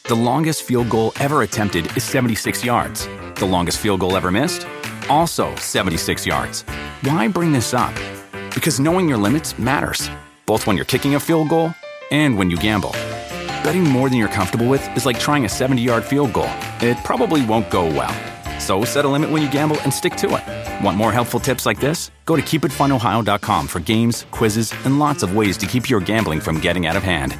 The longest field goal ever attempted is 76 yards. The longest field goal ever missed? Also 76 yards. Why bring this up? Because knowing your limits matters, both when you're kicking a field goal and when you gamble. Betting more than you're comfortable with is like trying a 70-yard field goal. It probably won't go well. So set a limit when you gamble and stick to it. Want more helpful tips like this? Go to keepitfunohio.com for games, quizzes, and lots of ways to keep your gambling from getting out of hand.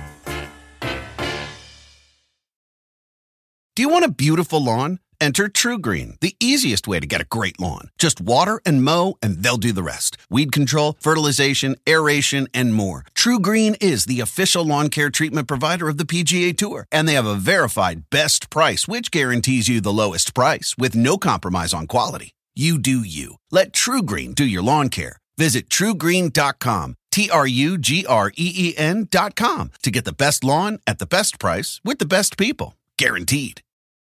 Do you want a beautiful lawn? Enter TruGreen, the easiest way to get a great lawn. Just water and mow, and they'll do the rest. Weed control, fertilization, aeration, and more. TruGreen is the official lawn care treatment provider of the PGA Tour, and they have a verified best price, which guarantees you the lowest price with no compromise on quality. You do you. Let TruGreen do your lawn care. Visit TruGreen.com, TruGreen.com, to get the best lawn at the best price with the best people. Guaranteed.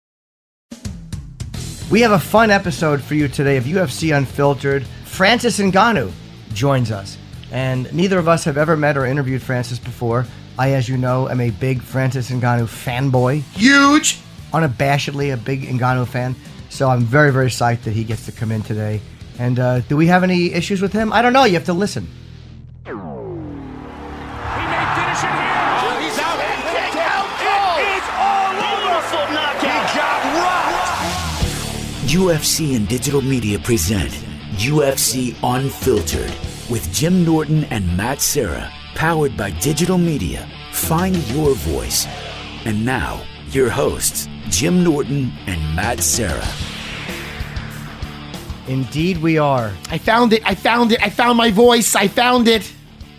We have a fun episode for you today of UFC Unfiltered. Francis Ngannou joins us. And neither of us have ever met or interviewed Francis before. I, as you know, am a big Francis Ngannou fanboy. Huge! Unabashedly a big Ngannou fan. So I'm very, very psyched that he gets to come in today. And do we have any issues with him? I don't know. You have to listen. He may finish it here. He's out. It is all over. Knockout. He got rocked. UFC and Digital Media present UFC Unfiltered with Jim Norton and Matt Serra, powered by Digital Media. Find your voice. And now, your hosts, Jim Norton and Matt Serra. Indeed we are. I found it. I found my voice. I found it.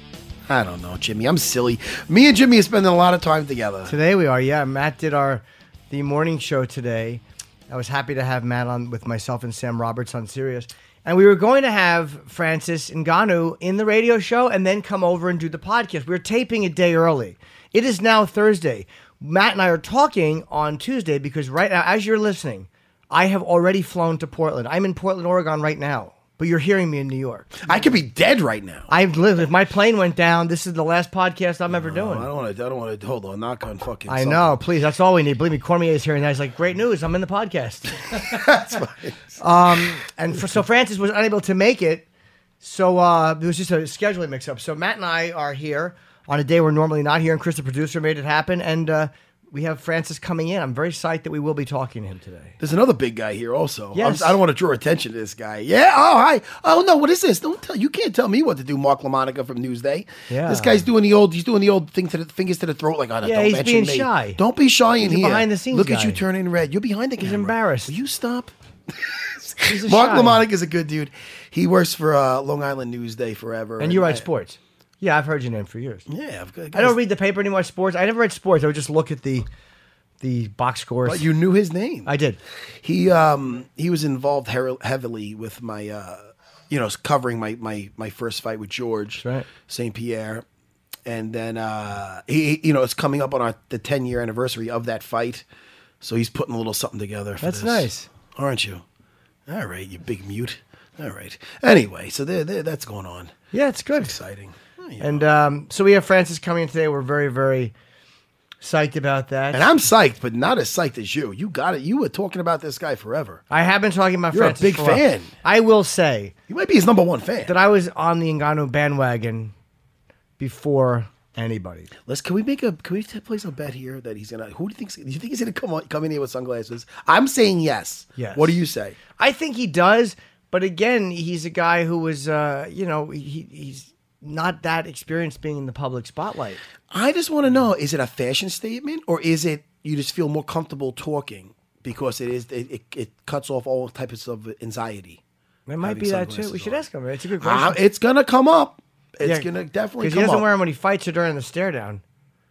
I don't know, Jimmy. I'm silly. Me and Jimmy are spending a lot of time together. Today we are, yeah. Matt did the morning show today. I was happy to have Matt on with myself and Sam Roberts on Sirius. And we were going to have Francis Ngannou in the radio show and then come over and do the podcast. We were taping a day early. It is now Thursday. Matt and I are talking on Tuesday because right now, as you're listening, I have already flown to Portland. I'm in Portland, Oregon right now, but you're hearing me in New York. I could be dead right now. I've lived. If my plane went down, this is the last podcast I'm ever doing. I don't want to. Hold on, knock on fucking. I know. Please, that's all we need. Believe me, Cormier's here, and he's like, "Great news! I'm in the podcast." That's fine. So Francis was unable to make it, so it was just a scheduling mix-up. So Matt and I are here on a day we're normally not here, and Chris, the producer, made it happen, and we have Francis coming in. I'm very psyched that we will be talking to him today. There's another big guy here also. Yes. I don't want to draw attention to this guy. Yeah. Oh, hi. Oh no. What is this? You can't tell me what to do. Mark LaMonica from Newsday. Yeah. This guy's doing the old. He's doing the old thing to the fingers to the throat. Like, don't he's mention being me. shy. Don't be shy in He's a here. behind the scenes Look at guy. you turning red. You're behind the camera. He's embarrassed. Will you stop? He's Mark shy. LaMonica is a good dude. He works for Long Island Newsday forever. And you write sports. Yeah, I've heard your name for years. Yeah. I don't read the paper anymore. Sports. I never read sports. I would just look at the box scores. But you knew his name. I did. He was involved heavily with my, covering my first fight with George St. Pierre, and then it's coming up on the 10-year anniversary of that fight, so he's putting a little something together. That's nice, aren't you? All right, you big mute. All right. Anyway, so that's going on. Yeah, it's good. It's exciting. And so we have Francis coming in today. We're very, very psyched about that. And I'm psyched, but not as psyched as you. You got it. You were talking about this guy forever. I have been talking about You're Francis. a big fan. I will say You might be his number one fan. that I was on the Ngannou bandwagon before anybody. Can we place a bet here that he's gonna? Do you think he's gonna come in here with sunglasses? I'm saying yes. Yes. What do you say? I think he does, but again, he's a guy who was, he's not that experienced being in the public spotlight. I just want to know: is it a fashion statement, or is it you just feel more comfortable talking because it cuts off all types of anxiety? It might be that too. We should ask him. It's a good question. It's gonna come up. It's gonna definitely because come he doesn't up. wear them when he fights or during the stare down.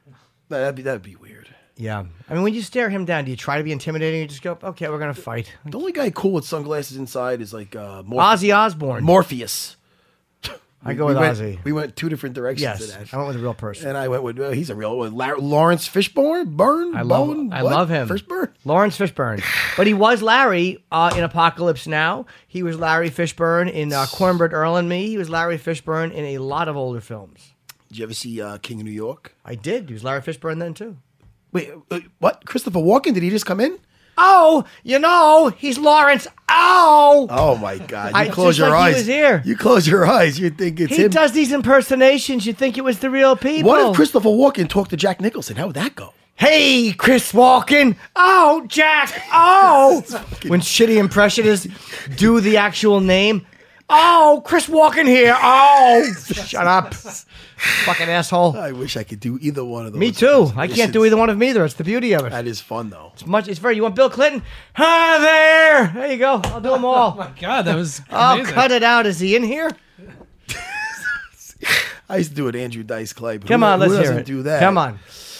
That'd be weird. Yeah, I mean, when you stare him down, do you try to be intimidating or just go, "Okay, we're gonna fight"? The only guy cool with sunglasses inside is like Ozzy Osbourne. Morpheus. I go with Ozzy. We went two different directions. Yes, to that. I went with a real person. And I went with he's a real Lawrence Fishburne. I love him. Fishburne. Lawrence Fishburne. But he was Larry in Apocalypse Now. He was Larry Fishburne in Cornbread Earl and Me. He was Larry Fishburne in a lot of older films. Did you ever see King of New York? I did. He was Larry Fishburne then too. Wait, what? Christopher Walken? Did he just come in? Oh, he's Lawrence. Oh my God! You close your eyes. He was here. You close your eyes. You think it's him. He does these impersonations. You think it was the real people. What if Christopher Walken talked to Jack Nicholson? How would that go? Hey, Chris Walken. Oh, Jack. Oh. When shitty impressionists do the actual name. Oh, Chris Walken here. Oh, shut up. Fucking asshole. I wish I could do either one of those. Me too. I can't do either one of them either. It's the beauty of it. That is fun, though. It's very. You want Bill Clinton? Hi there. There you go. I'll do them all. Oh my God, that was I'll amazing. cut it out. Is he in here? I used to do it, Andrew Dice Clay. But Come on, let's hear it. Do that? Come on.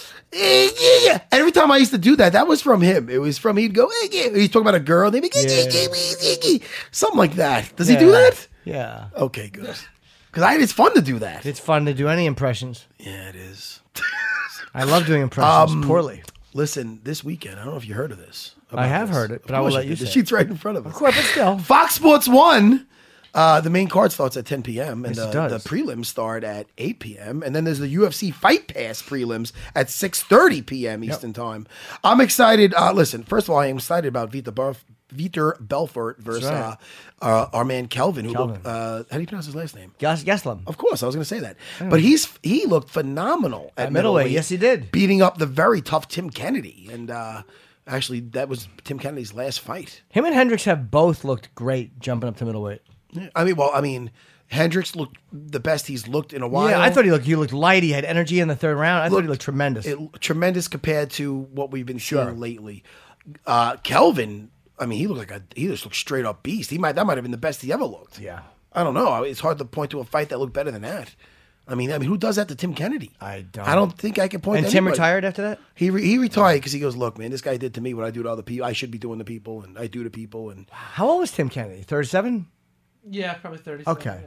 Every time I used to do that, that was from him. It was from he'd go. He's talking about a girl. They'd be something like that. Does he do that? Yeah. Okay, good. Because it's fun to do that. It's fun to do any impressions. Yeah, it is. I love doing impressions poorly. Listen, this weekend, I don't know if you heard of this. I have heard it, but I will let you say The it. sheet's right in front of us. Of course, but still. Fox Sports 1. The main card starts at 10 p.m. and Yes, it the does. prelims start at 8 p.m. And then there's the UFC Fight Pass prelims at 6:30 p.m. Eastern Time. I'm excited. Listen, first of all, I am excited about Vitor Belfort versus right. our man Kelvin. Who Kelvin. looked, how do you pronounce his last name? Geslam. Of course, I was going to say that. But he looked phenomenal at middleweight. Yes, he did. Beating up the very tough Tim Kennedy. And actually, that was Tim Kennedy's last fight. Him and Hendricks have both looked great jumping up to middleweight. I mean, Hendricks looked the best he's looked in a while. Yeah, I thought he looked light. He had energy in the third round. I thought he looked tremendous. Tremendous compared to what we've been seeing lately. Kelvin, I mean, he just looked straight up beast. That might have been the best he ever looked. Yeah. I don't know. It's hard to point to a fight that looked better than that. I mean, who does that to Tim Kennedy? I don't think I can point. And to Tim anybody. retired after that? He retired because he goes, look, man, this guy did to me what I do to other people. I should be doing to people, and I do to people. And How old was Tim Kennedy? 37? Yeah, probably 30. Okay.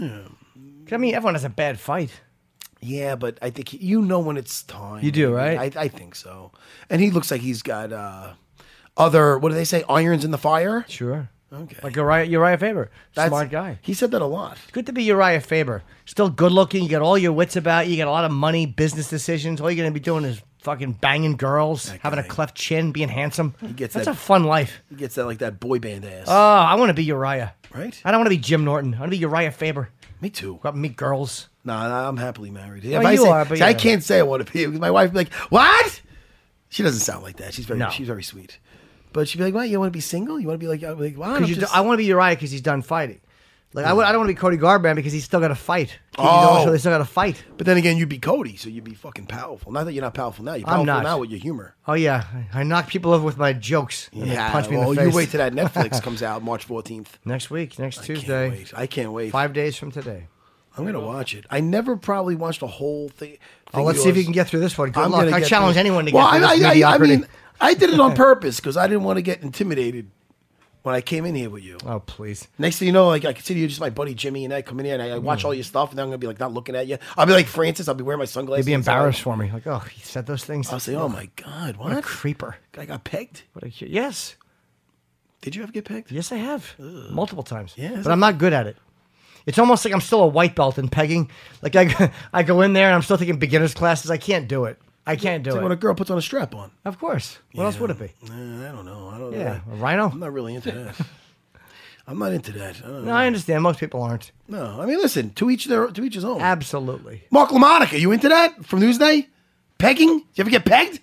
I mean, everyone has a bad fight. yeah, but I think when it's time. You do, right? I think so. And he looks like he's got other, what do they say, irons in the fire? Sure. Okay. Like Uriah Faber. Smart guy. He said that a lot. Good to be Uriah Faber. Still good looking. You got all your wits about you. You got a lot of money, business decisions. All you're going to be doing is fucking banging girls, having a cleft chin, being handsome. That's a fun life. He gets that like that boy band ass. Oh, I want to be Uriah. Right? I don't want to be Jim Norton. I want to be Uriah Faber. Me too. Go out and meet girls. No, I'm happily married. Well, you are, but I yeah. can't say I want to be because my wife would be like, what? She doesn't sound like that. She's very sweet. But she'd be like, what? You want to be single? You want to be like wow? I want to be Uriah because he's done fighting. Like I don't want to be Cody Garbrandt because he's still got to fight. Oh. He's still got to fight. But then again, you'd be Cody, so you'd be fucking powerful. Not that you're not powerful now. You're powerful now with your humor. Oh yeah, I knock people over with my jokes. And they punch me in the face. You wait till that Netflix comes out March 14th. Next week, next Tuesday. I can't wait. 5 days from today. I'm gonna watch it. I never probably watched a whole thing. Let's see if you can get through this one. Good luck. I challenge anyone to get through this I mediocrity. mean, I did it on purpose because I didn't want to get intimidated when I came in here with you. Oh, please. Next thing you know, like I consider you just my buddy Jimmy, and I come in here and I watch all your stuff, and then I'm gonna be like not looking at you. I'll be like Francis. I'll be wearing my sunglasses. You'd be embarrassed for me. Like, oh, he said those things. I'll say, oh my God, what a creeper. I got pegged. Yes. Did you ever get pegged? Yes, I have. Multiple times. Yeah, but I'm not good at it. It's almost like I'm still a white belt in pegging. Like I go in there and I'm still taking beginner's classes. I can't do it. I can't do it's it. Like when a girl puts on a strap on. Of course. What else would it be? I don't know. Yeah, a rhino? I'm not really into that. I'm not into that. No, I understand. Most people aren't. No, I mean, listen, to each his own. Absolutely. Mark LaMonica, you into that from Newsday? Pegging? Did you ever get pegged?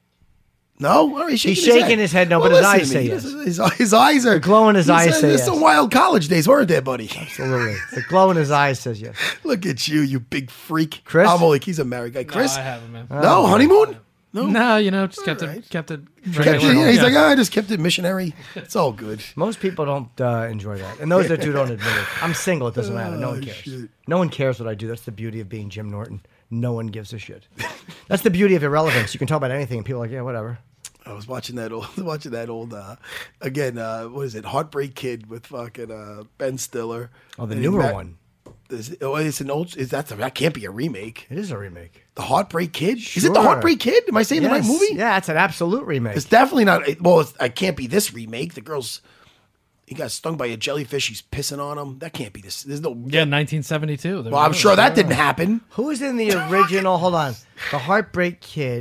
No? All right, He's shaking his head no, but his eyes say yes. His eyes are... The glow in his eyes say There's yes. some wild college days, weren't there, buddy? Absolutely. The glow in his eyes says yes. Look at you big freak. Chris? I'm only, he's a married guy. Chris? No, I haven't, man. No, honeymoon? No, just kept it He's regular. like, I just kept it missionary. It's all good. Most people don't enjoy that. And those that do don't admit it. I'm single. It doesn't matter. No one cares. Shit. No one cares what I do. That's the beauty of being Jim Norton. No one gives a shit. That's the beauty of irrelevance. You can talk about anything and people are like, yeah, whatever. I was watching that old, again, what is it? Heartbreak Kid with fucking Ben Stiller. Oh, the newer one. It's an old. That can't be a remake. It is a remake. The Heartbreak Kid. Sure. Is it the Heartbreak Kid? Am I saying the right movie? Yeah, it's an absolute remake. It's definitely not. Well, it can't be this remake. The girl's. He got stung by a jellyfish. He's pissing on him. That can't be this. There's no. Yeah, 1972. Well, I'm sure that didn't happen. Who was in the original? Hold on. The Heartbreak Kid.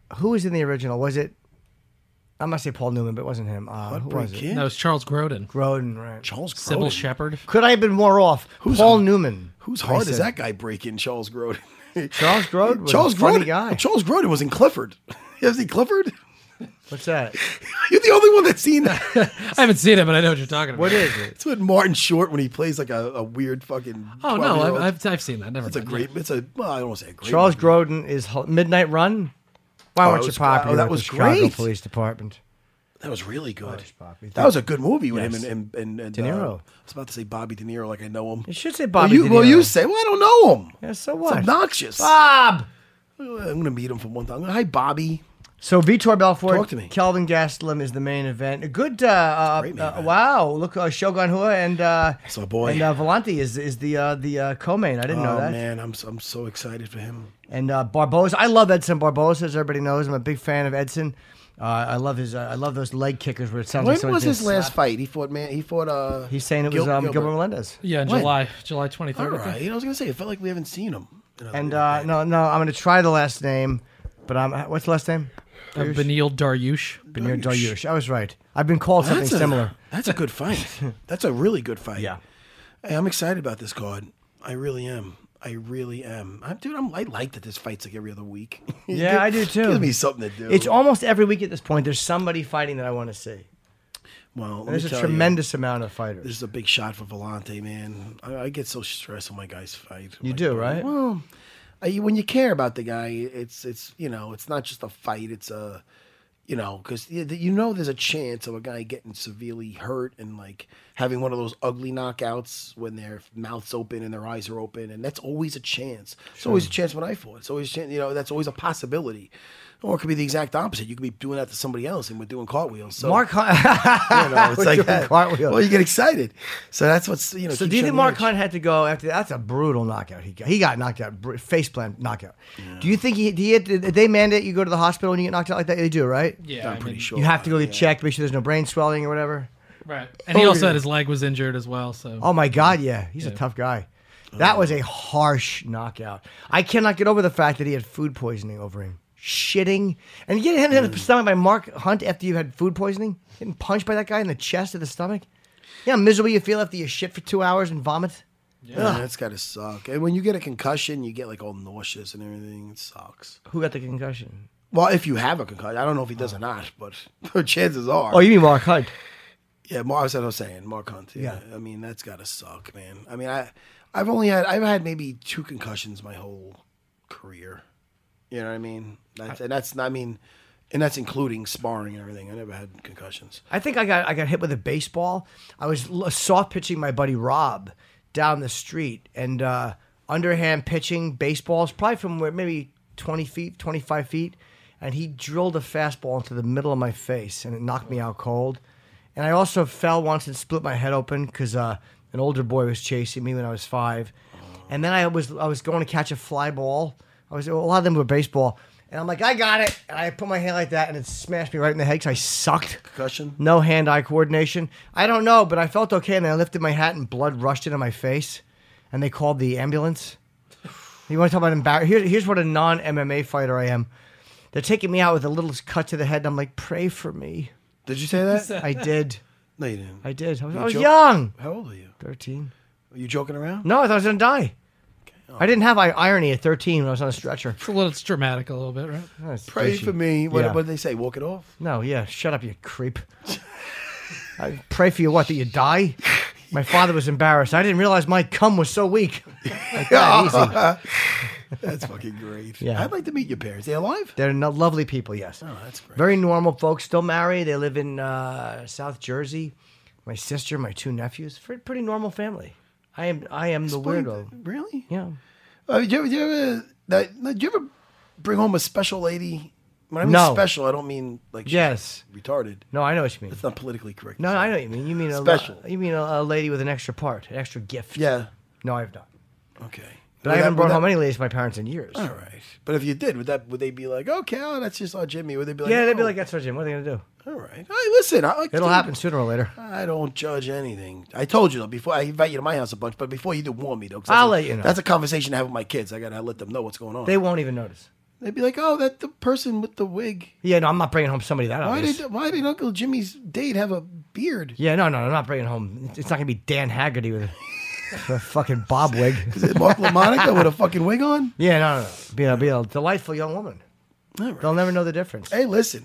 who was in the original? Was it? I'm gonna say Paul Newman, but it wasn't him. Who Heartbreak was it? Kid? No, it's Charles Grodin. Grodin, right? Charles Grodin. Sybil Shepherd. Could I have been more off? Paul Newman. Whose I heart does said. that guy break in? Charles Grodin. Charles Grodin was Charles a funny Grodin. guy. Charles Grodin was in Clifford. You ever seen Clifford? What's that? You're the only one that's seen that. I haven't seen it, but I know what you're talking about. What is it? It's with Martin Short when he plays like a weird fucking. Oh, no, 12-year-old. I've seen that. Never It's a mind. great. It's a. Well, I don't want to say a great. Charles movie. Grodin is Midnight Run. Why Oh, weren't it you was- popular? oh, that with was the Chicago great. Police Department. That was really good. was popular. That was a good movie with Yes. him and De Niro. I was about to say Bobby De Niro, like I know him. You should say Well, Bobby. you, De well, Niro. you say, well, I don't know him. Yeah, so It's what? obnoxious. Bob. I'm gonna meet him for one time. Hi, Bobby. So Vitor Belfort, Talk to me. Kelvin Gastelum is the main event. A good, great main event. wow! Look, Shogun Hua and So, boy. and Volante is the co-main. I didn't know that. Man, I'm so excited for him. And Barboza, I love Edson Barboza, as everybody knows. I'm a big fan of Edson. I love his. I love those leg kickers where it sounds When like was someone's his gonna last slap. fight? He fought. He's saying it was Gilbert. Gilbert Melendez. Yeah, in When? July 23rd. All I think. right. I was gonna say it felt like we haven't seen him. And no, I'm gonna try the last name, but what's the last name? Benil Dariush. Benir Dariush. I was right. I've been called something similar. That's a good fight. That's a really good fight. Yeah. Hey, I'm excited about this card. I really am. I like that this fight's like every other week. Yeah, I do too. Gives me something to do. It's almost every week at this point. There's somebody fighting that I want to see. well. And there's a tremendous amount of fighters. This is a big shot for Volante, man. I get so stressed when my guys fight. You do, right? Well, when you care about the guy, it's it's not just a fight. It's a because there's a chance of a guy getting severely hurt and like having one of those ugly knockouts when their mouth's open and their eyes are open, and that's always a chance. It's always a chance when I fought. It's always a chance, that's always a possibility. Or it could be the exact opposite. You could be doing that to somebody else, and we're doing cartwheels. So Mark Hunt. it's We're like doing that. cartwheels. Well, you get excited. So that's what's So keeps do you you on think the Mark edge. Hunt had to go after that? That's a brutal knockout. He got knocked out, face plant knockout. Do you think did they mandate you go to the hospital when you get knocked out like that? They do, right? Yeah, I'm pretty sure. You have to go get checked, make sure there's no brain swelling or whatever. Right. And he also had his leg was injured as well. So Oh my God, yeah, he's a tough guy. That was a harsh knockout. I cannot get over the fact that he had food poisoning over him. Shitting and getting hit in the stomach by Mark Hunt after you had food poisoning, getting punched by that guy in the chest or the stomach. Yeah, how miserable you feel after you shit for 2 hours and vomit. Yeah, that's gotta suck. And when you get a concussion, you get like all nauseous and everything. It sucks. Who got the concussion? Well, if you have a concussion, I don't know if he does or not, but chances are. Oh, you mean Mark Hunt? Yeah, that's what I was saying. Mark Hunt. Yeah. Yeah. I mean, that's gotta suck, man. I mean, I've had maybe 2 concussions my whole career. You know what I mean? And that's including sparring and everything. I never had concussions. I think I got hit with a baseball. I was soft pitching my buddy Rob down the street, and underhand pitching baseballs, probably from where maybe 20 feet, 25 feet, and he drilled a fastball into the middle of my face, and it knocked me out cold. And I also fell once and split my head open because an older boy was chasing me when I was 5. And then I was going to catch a fly ball. A lot of them were baseball. And I'm like, I got it. And I put my hand like that, and it smashed me right in the head because I sucked. Concussion? No hand-eye coordination. I don't know, but I felt okay. And then I lifted my hat, and blood rushed into my face. And they called the ambulance. You want to talk about embarrassing? Here's what a non-MMA fighter I am. They're taking me out with a little cut to the head, and I'm like, pray for me. Did you say that? I did. No, you didn't. I did. I You was joke- young. How old are you? 13. Are you joking around? No, I thought I was going to die. I didn't have irony at 13 when I was on a stretcher. it's dramatic a little bit, right? That's Pray douchey. for me. What Yeah. did they say? Walk it off? No, yeah. Shut up, you creep. I pray for you, what, that you die? My father was embarrassed. I didn't realize my cum was so weak. Like that, easy. That's fucking great. Yeah. I'd like to meet your parents. They alive? They're lovely people, yes. Oh, that's great. Very normal folks. Still married. They live in South Jersey. My sister, my 2 nephews. Pretty normal family. I am the weirdo. Really? Yeah. Did you ever bring home a special lady? When I mean No. special, I don't mean like she's Yes. retarded. No, I know what you mean. It's not politically correct. No, I know what you mean. You mean Special. You mean a lady with an extra part, an extra gift. Yeah. No, I've not. Okay. But I haven't brought home any ladies to my parents in years. All right. But if you did, would they be like, okay, that's just our Jimmy? Would they be like, Yeah, they'd be "Oh, like, that's our Jim. What are they going to do? all right. Hey, listen, It'll happen sooner or later. I don't judge anything. I told you though before. I invite you to my house a bunch, but before you do, warn me though. 'cause I'll that's let you know. That's a conversation to have with my kids. I gotta let them know what's going on. They won't even notice. They'd be like, "Oh, that the person with the wig." Yeah, no, I'm not bringing home somebody that obvious. Why did Uncle Jimmy's date have a beard? Yeah, no, I'm not bringing home. It's not gonna be Dan Haggerty with a fucking bob wig. Is it Mark LaMonica with a fucking wig on? Yeah, no. Be a delightful young woman. All right. They'll never know the difference. Hey, listen,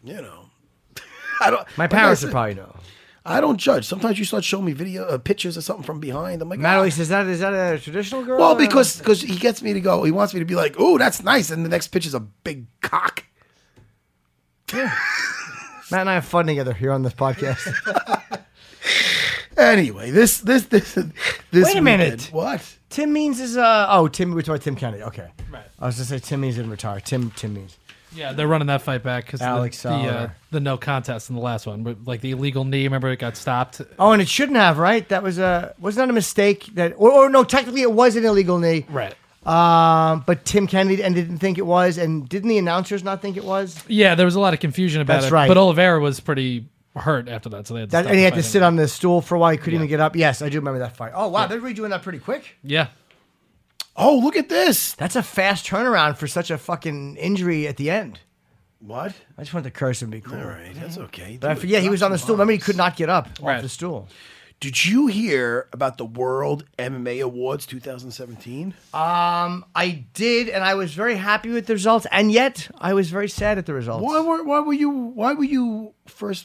I don't. My parents would probably know. I don't judge. Sometimes you start showing me pictures of something from behind. I'm like, Matt always says, is that a traditional girl? Well, because he gets me to go. He wants me to be like, "Oh, that's nice," and the next picture's a big cock. Yeah. Matt and I have fun together here on this podcast. Anyway, this. Wait a minute. What? Tim Means is Tim. We're talking about Tim Kennedy. Okay, Right. I was gonna say Tim Means didn't retire. Tim Means. Yeah, they're running that fight back because Alex the no contest in the last one, but like the illegal knee. Remember, it got stopped. Oh, and it shouldn't have, right? That was wasn't that a mistake? Or no, technically it was an illegal knee. Right. But Tim Kennedy didn't think it was, and didn't the announcers not think it was? Yeah, there was a lot of confusion about That's it. right. But Oliveira was pretty hurt after that, so they had to stop And he had the to fight sit anyway. on the stool for a while. He couldn't even get up. Yes, I do remember that fight. Oh wow, they're redoing that pretty quick. Yeah. Oh, look at this. That's a fast turnaround for such a fucking injury at the end. What? I just wanted to curse and be cool. All right, that's okay. But I forget he was on the stool. Remember, he could not get up off the stool. Did you hear about the World MMA Awards 2017? I did, and I was very happy with the results, and yet I was very sad at the results. Why were you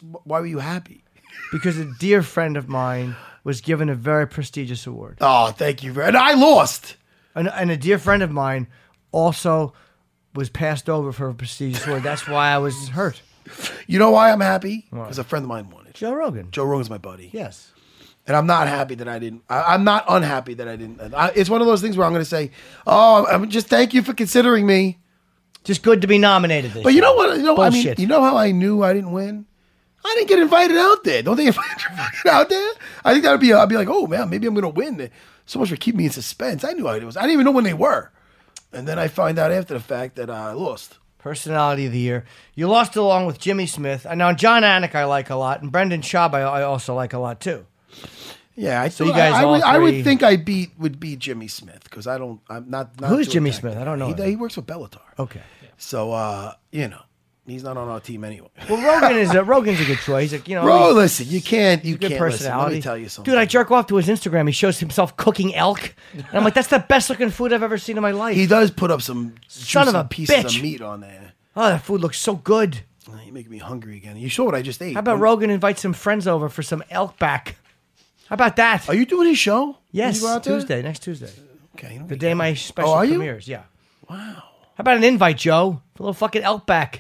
happy? Because a dear friend of mine was given a very prestigious award. Oh, thank you and I lost. And a dear friend of mine also was passed over for a prestigious award. That's why I was hurt. You know why I'm happy? Because a friend of mine won it. Joe Rogan. Joe Rogan's my buddy. Yes. And I'm not happy that I didn't. I'm not unhappy that I didn't. It's one of those things where I'm going to say, "Oh, I'm just thank you for considering me." Just good to be nominated. But you know what? Bullshit. You know how I knew I didn't win? I didn't get invited out there. Don't they invite you fucking out there? I think I'd be like, "Oh man, maybe I'm going to win." So much for keeping me in suspense. I knew it was. I didn't even know when they were. And then I find out after the fact that I lost. Personality of the year. You lost along with Jimmy Smith. Now, John Anik I like a lot, and Brendan Schaub I also like a lot too. Yeah, I would think would beat Jimmy Smith because I'm not. Who's Jimmy Smith? I don't know. He works with Bellator. Okay. So he's not on our team anyway. Well, Rogan's a good choice. Listen, you can't. Good Listen, personality. let me tell you something, dude. I jerk off to his Instagram. He shows himself cooking elk, and I'm like, that's the best looking food I've ever seen in my life. He does put up some Son of juicy a pieces bitch. of meat on there. Oh, that food looks so good. You're making me hungry again. You saw what I just ate. How about Rogan invite some friends over for some elk back? How about that? Are you doing his show? Yes, You go out there? Tuesday, next Tuesday. Okay. The day my special are you? premieres. Yeah. Wow. How about an invite, Joe? For a little fucking elk back.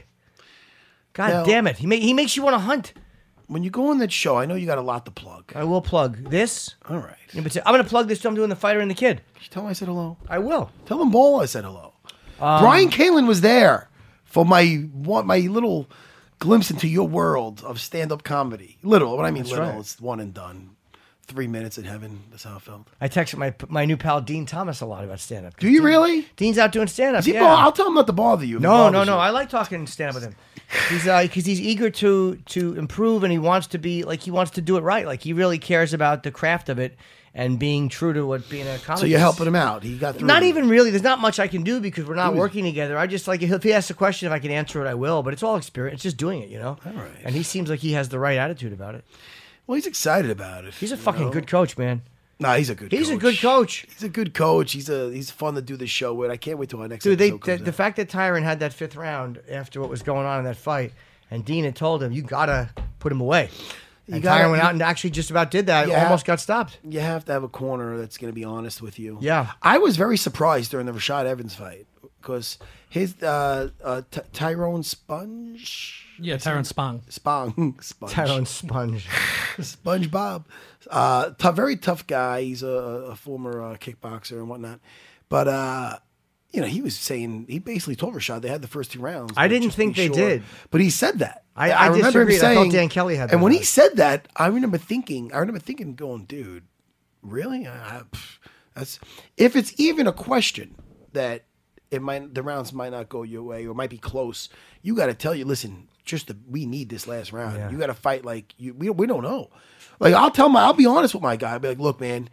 God Now- damn it. He makes you want to hunt. When you go on that show, I know you got a lot to plug. I will plug this. All right. Yeah, but I'm going to plug this too. I'm doing The Fighter and the Kid. Did you tell him I said hello? I will. Tell them all I said hello. Brian Kalin was there for my little glimpse into your world of stand-up comedy. Little. What I mean little, right. it's one and done. 3 minutes in heaven. That's how it felt. I texted my new pal Dean Thomas a lot about stand-up. Do you really? Dean's out doing stand-up. Is he Yeah. I'll tell him not to bother you. if it No. bothers you. I like talking stand-up with him. He's because he's eager to improve, and he wants to be like he wants to do it right. Like he really cares about the craft of it and being true to what being a comic. So you're is. helping him out. He got through. Not it. even really. There's not much I can do because we're not working together. I just like if he asks a question, if I can answer it, I will. But it's all experience. It's just doing it, you know. All right. And he seems like he has the right attitude about it. Well, he's excited about it. He's a fucking good coach, man. Nah, he's a good coach. He's a good coach. He's a good coach. He's fun to do the show with. I can't wait till our next Dude, episode comes the out. fact that Tyron had that 5th round after what was going on in that fight, and Dean had told him, you gotta put him away. And Tyron went out and actually just about did that. Yeah. Almost got stopped. You have to have a corner that's going to be honest with you. Yeah. I was very surprised during the Rashad Evans fight because his Tyrone Sponge. Yeah, Tyrone Spong. Sponge. Tyron Sponge. SpongeBob. Very tough guy. He's a former kickboxer and whatnot. But, he was saying, he basically told Rashad they had the first 2 rounds. I but didn't just think be they sure. did. But he said that. I remember him disagreed. I saying, thought Dan Kelly had and that when right. he said that, I remember thinking, going, dude, really? That's if it's even a question that the rounds might not go your way or might be close. You got to tell you, listen, we need this last round. Yeah. You got to fight like we don't know. Like I'll be honest with my guy. I'll be like, look, man,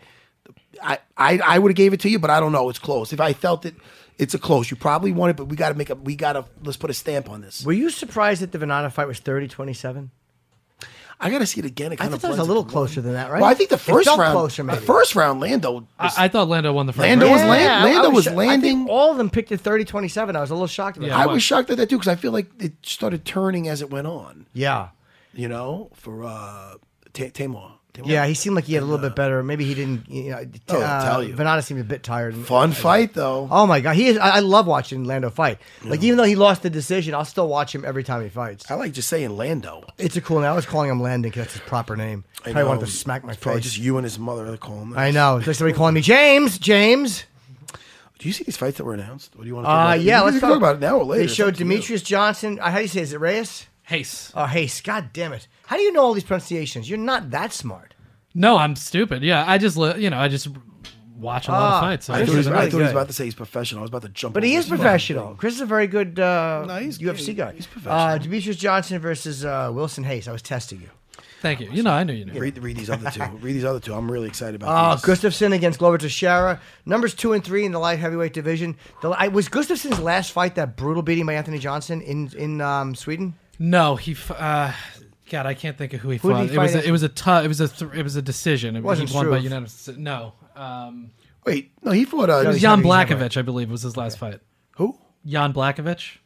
I would have gave it to you, but I don't know. It's close. If I felt it, it's a close. You probably won it, but let's put a stamp on this. Were you surprised that the Venata fight was 30-27? I got to see it again. I thought it was a little closer than that, right? Well, I think the first round, closer, maybe. the first round, Lando. I thought Lando won the first Lando round. was I landing. think all of them picked it 30-27. I was a little shocked about Yeah, that. I was shocked at that too because I feel like it started turning as it went on. Yeah. You know, for Tamor. Yeah, he seemed like he had a little bit better. Maybe he didn't. I'll tell you. Venata seemed a bit tired. Fun fight though. Oh my god, he is. I love watching Lando fight. Like even though he lost the decision, I'll still watch him every time he fights. I like just saying Lando. It's a cool name. I was calling him Landon because that's his proper name. I probably wanted to smack my It's probably face. just you and his mother that call him that. I know. There's somebody calling me James. James. Do you see these fights that were announced? What do you want to talk about? Yeah, We let's can talk about it now or later. They It's showed up to you. Demetrius Johnson. How do you say? Is it Reyes? Hayes. Oh, Hayes. God damn it! How do you know all these pronunciations? You're not that smart. No, I'm stupid. Yeah, I just watch a lot of fights. So I thought, Chris is I really thought he was good. about to say he's professional. I was about to jump. But he over is his professional. thing. Chris is a very good he's UFC good. guy. He's professional. Demetrius Johnson versus Wilson Hayes. I was testing you. Thank you. I knew you knew. Read these other two. Read these other two. I'm really excited about these. Gustafsson against Glover Teixeira. Numbers 2 and 3 in the light heavyweight division. Was Gustafsson's last fight that brutal beating by Anthony Johnson in Sweden? No, God, I can't think of who he fought. did he fight? It was a decision. Wasn't he won by Struve. unanimous. No, Wait, no, he fought. it was he's Jan heavyweight. Blachowicz, I believe, was his last fight. Who? Jan Blachowicz,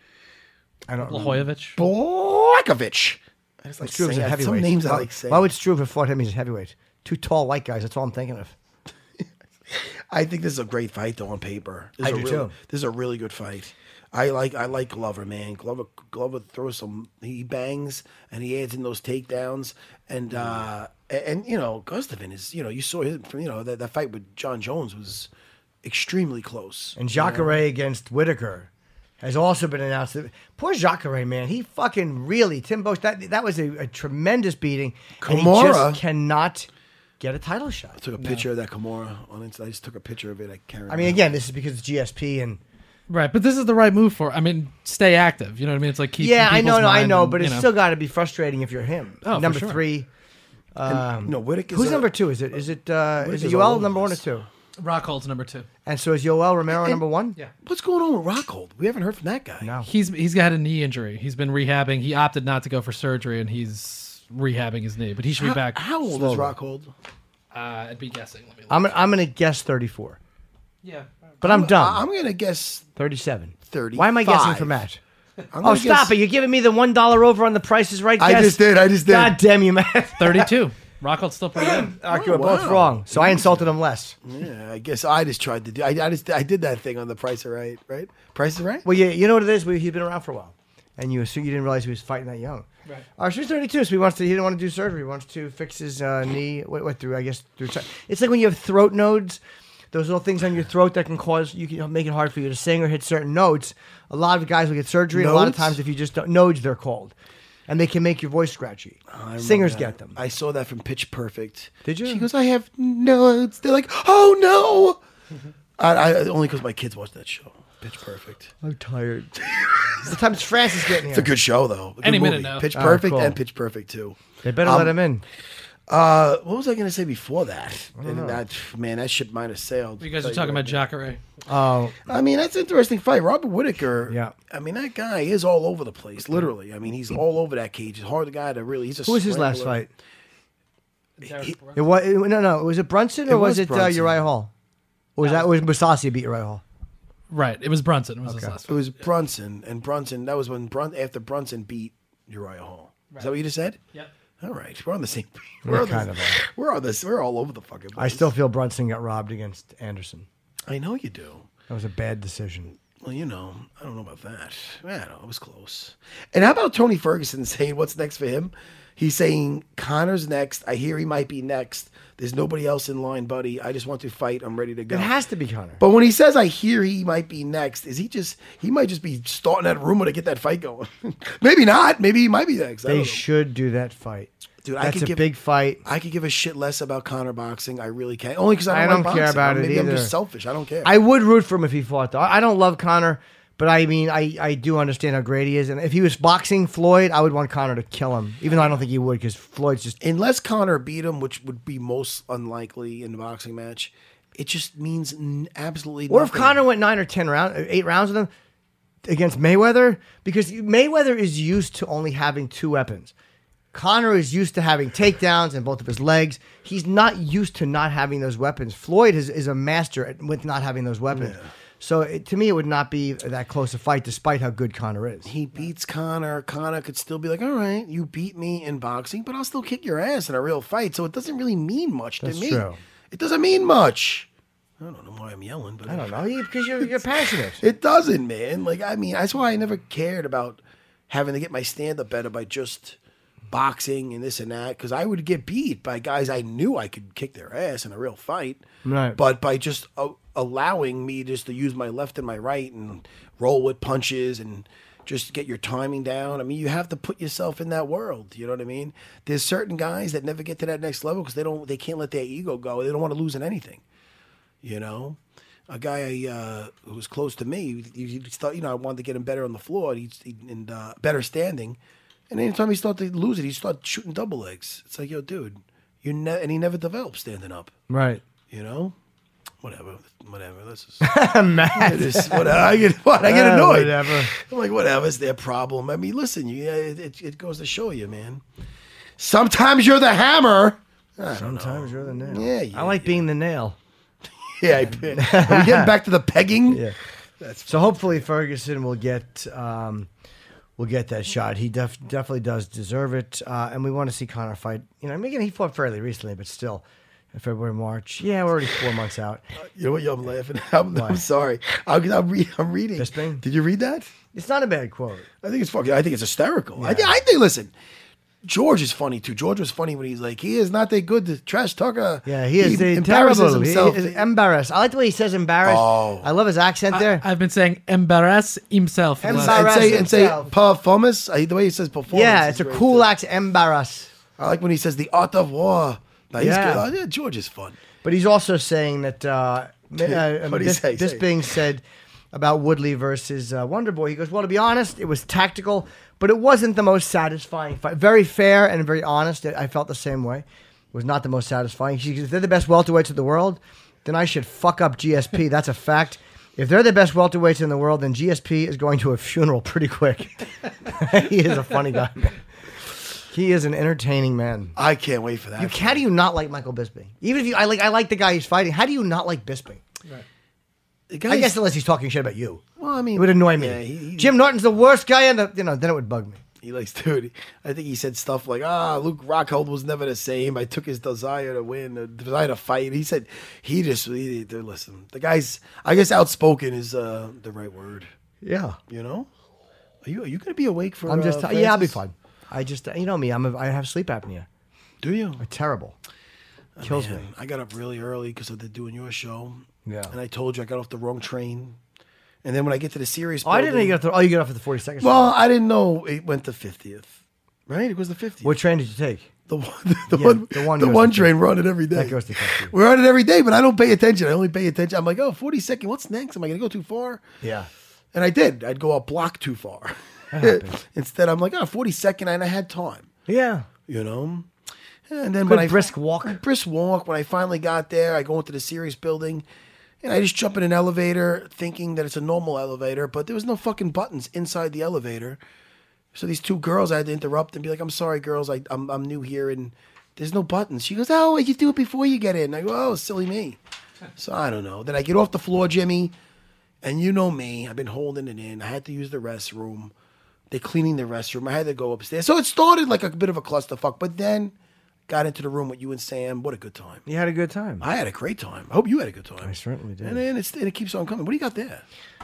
I don't remember. Blachowicz. Blakovic. I just like Struve's saying a heavyweight. some names I like saying. Why would Struve have fought him? He's a heavyweight. Two tall white guys. That's all I'm thinking of. I think this is a great fight though on paper. This I is do, a too. This is a really good fight. I like Glover, man. Glover throws some. He bangs and he adds in those takedowns and Gustafsson is you saw him from that fight with John Jones was extremely close. And Jacare against Whitaker has also been announced. Poor Jacare, man. He fucking really, Tim Bosch, that was a tremendous beating. And he Kimura. just cannot get a title shot. I took a picture of that Kimura on Instagram. I just took a picture of it. I can't remember. I mean, again, this is because it's GSP and Right, but this is the right move for. I mean, stay active. You know what I mean? It's like keep. yeah, in I people's know, mind and, but it's still got to be frustrating if you're him. Oh, for number sure. 3. Whitaker's Who's number 2? Is it Whitaker's all Yoel over number 1 or this. 2? Rockhold's number 2. And so is Yoel Romero number 1? Yeah. What's going on with Rockhold? We haven't heard from that guy. No. He's got a knee injury. He's been rehabbing. He opted not to go for surgery, and he's rehabbing his knee. But he should be back. How old slowly. is Rockhold? I'd be guessing. Let me look. I'm going to guess 34. Yeah. But I'm dumb. I'm gonna guess 37. 35. Why am I guessing for Matt? I'm Oh, gonna stop guess- it. You're giving me the $1 over on the Price is Right I guess. just did. God damn you, Matt. 32. Rockhold's still pretty good. You were both wrong. So I insulted him less. Yeah, I guess I just tried to do. I did that thing on the Price is Right. Right? Price is Right. Well, you know what it is? He's been around for a while. And you assume you didn't realize he was fighting that young. Right. So he's 32, so he didn't want to do surgery. He wants to fix his knee. Through it's like when you have throat nodes, those little things on your throat that can make it hard for you to sing or hit certain notes. A lot of guys will get surgery, and a lot of Nodes? times if you just don't, nodes they're called. And they can make your voice scratchy. Singers that. get them. I saw that from Pitch Perfect. Did you? She goes, I have notes. They're like, oh no. I only because my kids watch that show. Pitch Perfect. I'm tired. Sometimes Francis getting here. It's a good show though. A good Any minute movie. now. Pitch Oh, Perfect cool. and Pitch Perfect 2. They better let him in. What was I going to say before that? And that ship might have sailed. You guys are talking about Jacare. Oh, I mean, that's an interesting fight. Robert Whitaker. Yeah. I mean, that guy is all over the place. Literally. I mean, he's all over that cage. He's hard guy to really. He's a. who was his last scrambler. fight? It was no. Was it Brunson or It was was it Brunson. Uriah Hall? Or was Musasi beat Uriah Hall? Right. It was Brunson. Was his last It fight. was Brunson, and Brunson. That was when after Brunson beat Uriah Hall. Is that what you just said? Yep. All right, we're on the same. We're on kind this- of We're on this. We're all over the fucking place. I still feel Brunson got robbed against Anderson. I know you do. That was a bad decision. Well, I don't know about that. I don't know. It was close. And how about Tony Ferguson saying what's next for him? He's saying Connor's next. I hear he might be next. There's nobody else in line, buddy. I just want to fight. I'm ready to go. It has to be Connor. But when he says I hear he might be next, he might just be starting that rumor to get that fight going. Maybe not. Maybe he might be next. I don't They know. should do that fight. Dude, That's a big fight. I could give a shit less about Conor boxing. I really can. Only because I I don't don't like care boxing. about it Maybe I'm either. just selfish. I don't care. I would root for him if he fought, though. I don't love Connor, But I mean, I do understand how great he is. And if he was boxing Floyd, I would want Conor to kill him. Even though I don't think he would, because Floyd's just... Unless Conor beat him, which would be most unlikely in the boxing match, it just means absolutely nothing. Or if Conor went 9 or 10 rounds, 8 rounds with him against Mayweather, because Mayweather is used to only having 2 weapons. Conor is used to having takedowns in both of his legs. He's not used to not having those weapons. Floyd is a master with not having those weapons. Yeah. So to me, it would not be that close a fight, despite how good Conor is. He beats Conor. Conor could still be like, all right, you beat me in boxing, but I'll still kick your ass in a real fight. So it doesn't really mean much to me. True. It doesn't mean much. I don't know why I'm yelling, but I don't know, because you're passionate. It doesn't, man. Like, I mean, that's why I never cared about having to get my stand-up better by just boxing and this and that, because I would get beat by guys I knew I could kick their ass in a real fight. Right. But by just allowing me just to use my left and my right and roll with punches and just get your timing down. I mean, you have to put yourself in that world. You know what I mean? There's certain guys that never get to that next level because they can't let their ego go. They don't want to lose in anything. You know, a guy who was close to me, he thought, I wanted to get him better on the floor and better standing. And anytime he started to lose it, he started shooting double legs. It's like, yo, dude, and he never developed standing up. Right. You know? Whatever. This is Matt. I get annoyed. Whatever. I'm like, whatever. It's their problem. I mean, listen, it goes to show you, man. Sometimes you're the hammer. Sometimes you're the nail. Yeah. I like being the nail. Yeah. Are we getting back to the pegging? Yeah. So hopefully Ferguson will get that shot. He definitely does deserve it. And we want to see Conor fight. Again, he fought fairly recently, but still. February, March. Yeah, we're already 4 months out. You know what? I'm laughing. I'm sorry. I'm reading. Bisping? Did you read that? It's not a bad quote. I think it's fucking. I think it's hysterical. Yeah. I think. Listen, George is funny too. George was funny when he's like, he is not that good to trash talker. Yeah, he is embarrasses terrible. himself. He is embarrassed. I like the way he says embarrassed. Oh. I love his accent there. I've been saying embarrass himself. And say performance. The way he says performance. Yeah, it's a cool accent. Embarrass. I like when he says the art of war. Yeah. George is fun. But he's also saying that Bisping said about Woodley versus Wonderboy. He goes, well, to be honest, it was tactical, but it wasn't the most satisfying fight. Very fair and very honest. I felt the same way. It was not the most satisfying. If they're the best welterweights in the world, then I should fuck up GSP. That's a fact. If they're the best welterweights in the world, then GSP is going to a funeral pretty quick. He is a funny guy. He is an entertaining man. I can't wait for that. How do you not like Michael Bisping? Even if I like the guy he's fighting. How do you not like Bisping? Right. I guess unless he's talking shit about you. Well, I mean, it would annoy me. Yeah, Jim Norton's the worst guy, and then it would bug me. He likes, dude. I think he said stuff like, Luke Rockhold was never the same. I took his desire to win, the desire to fight. He said listen. The guy's, I guess, outspoken is the right word. Yeah. You know, are you going to be awake for? I'm just I'll be fine. I just, me, I have sleep apnea. Do you? Terrible. Kills me. I got up really early because of doing your show. Yeah. And I told you I got off the wrong train. And then when I get to the series, I didn't know you got off. You got off at the 42nd. Well, I didn't know it went to 50th. Right? It was the 50th. What train did you take? The one train. We're on it every day. That goes to 50th. We're on it every day, but I don't pay attention. I only pay attention. I'm like, 42nd. What's next? Am I going to go too far? Yeah. And I did. I'd go a block too far. Instead, I'm like, 42nd, and I had time. Yeah. And then brisk walk. When I finally got there, I go into the Sirius building, and I just jump in an elevator thinking that it's a normal elevator, but there was no fucking buttons inside the elevator. So these 2 girls, I had to interrupt and be like, I'm sorry, girls, I'm new here, and there's no buttons. She goes, you do it before you get in. I go, silly me. So I don't know. Then I get off the floor, Jimmy, and you know me. I've been holding it in. I had to use the restroom. They're cleaning the restroom. I had to go upstairs. So it started like a bit of a clusterfuck, but then got into the room with you and Sam. What a good time. You had a good time. I had a great time. I hope you had a good time. I certainly did. And then it keeps on coming. What do you got there?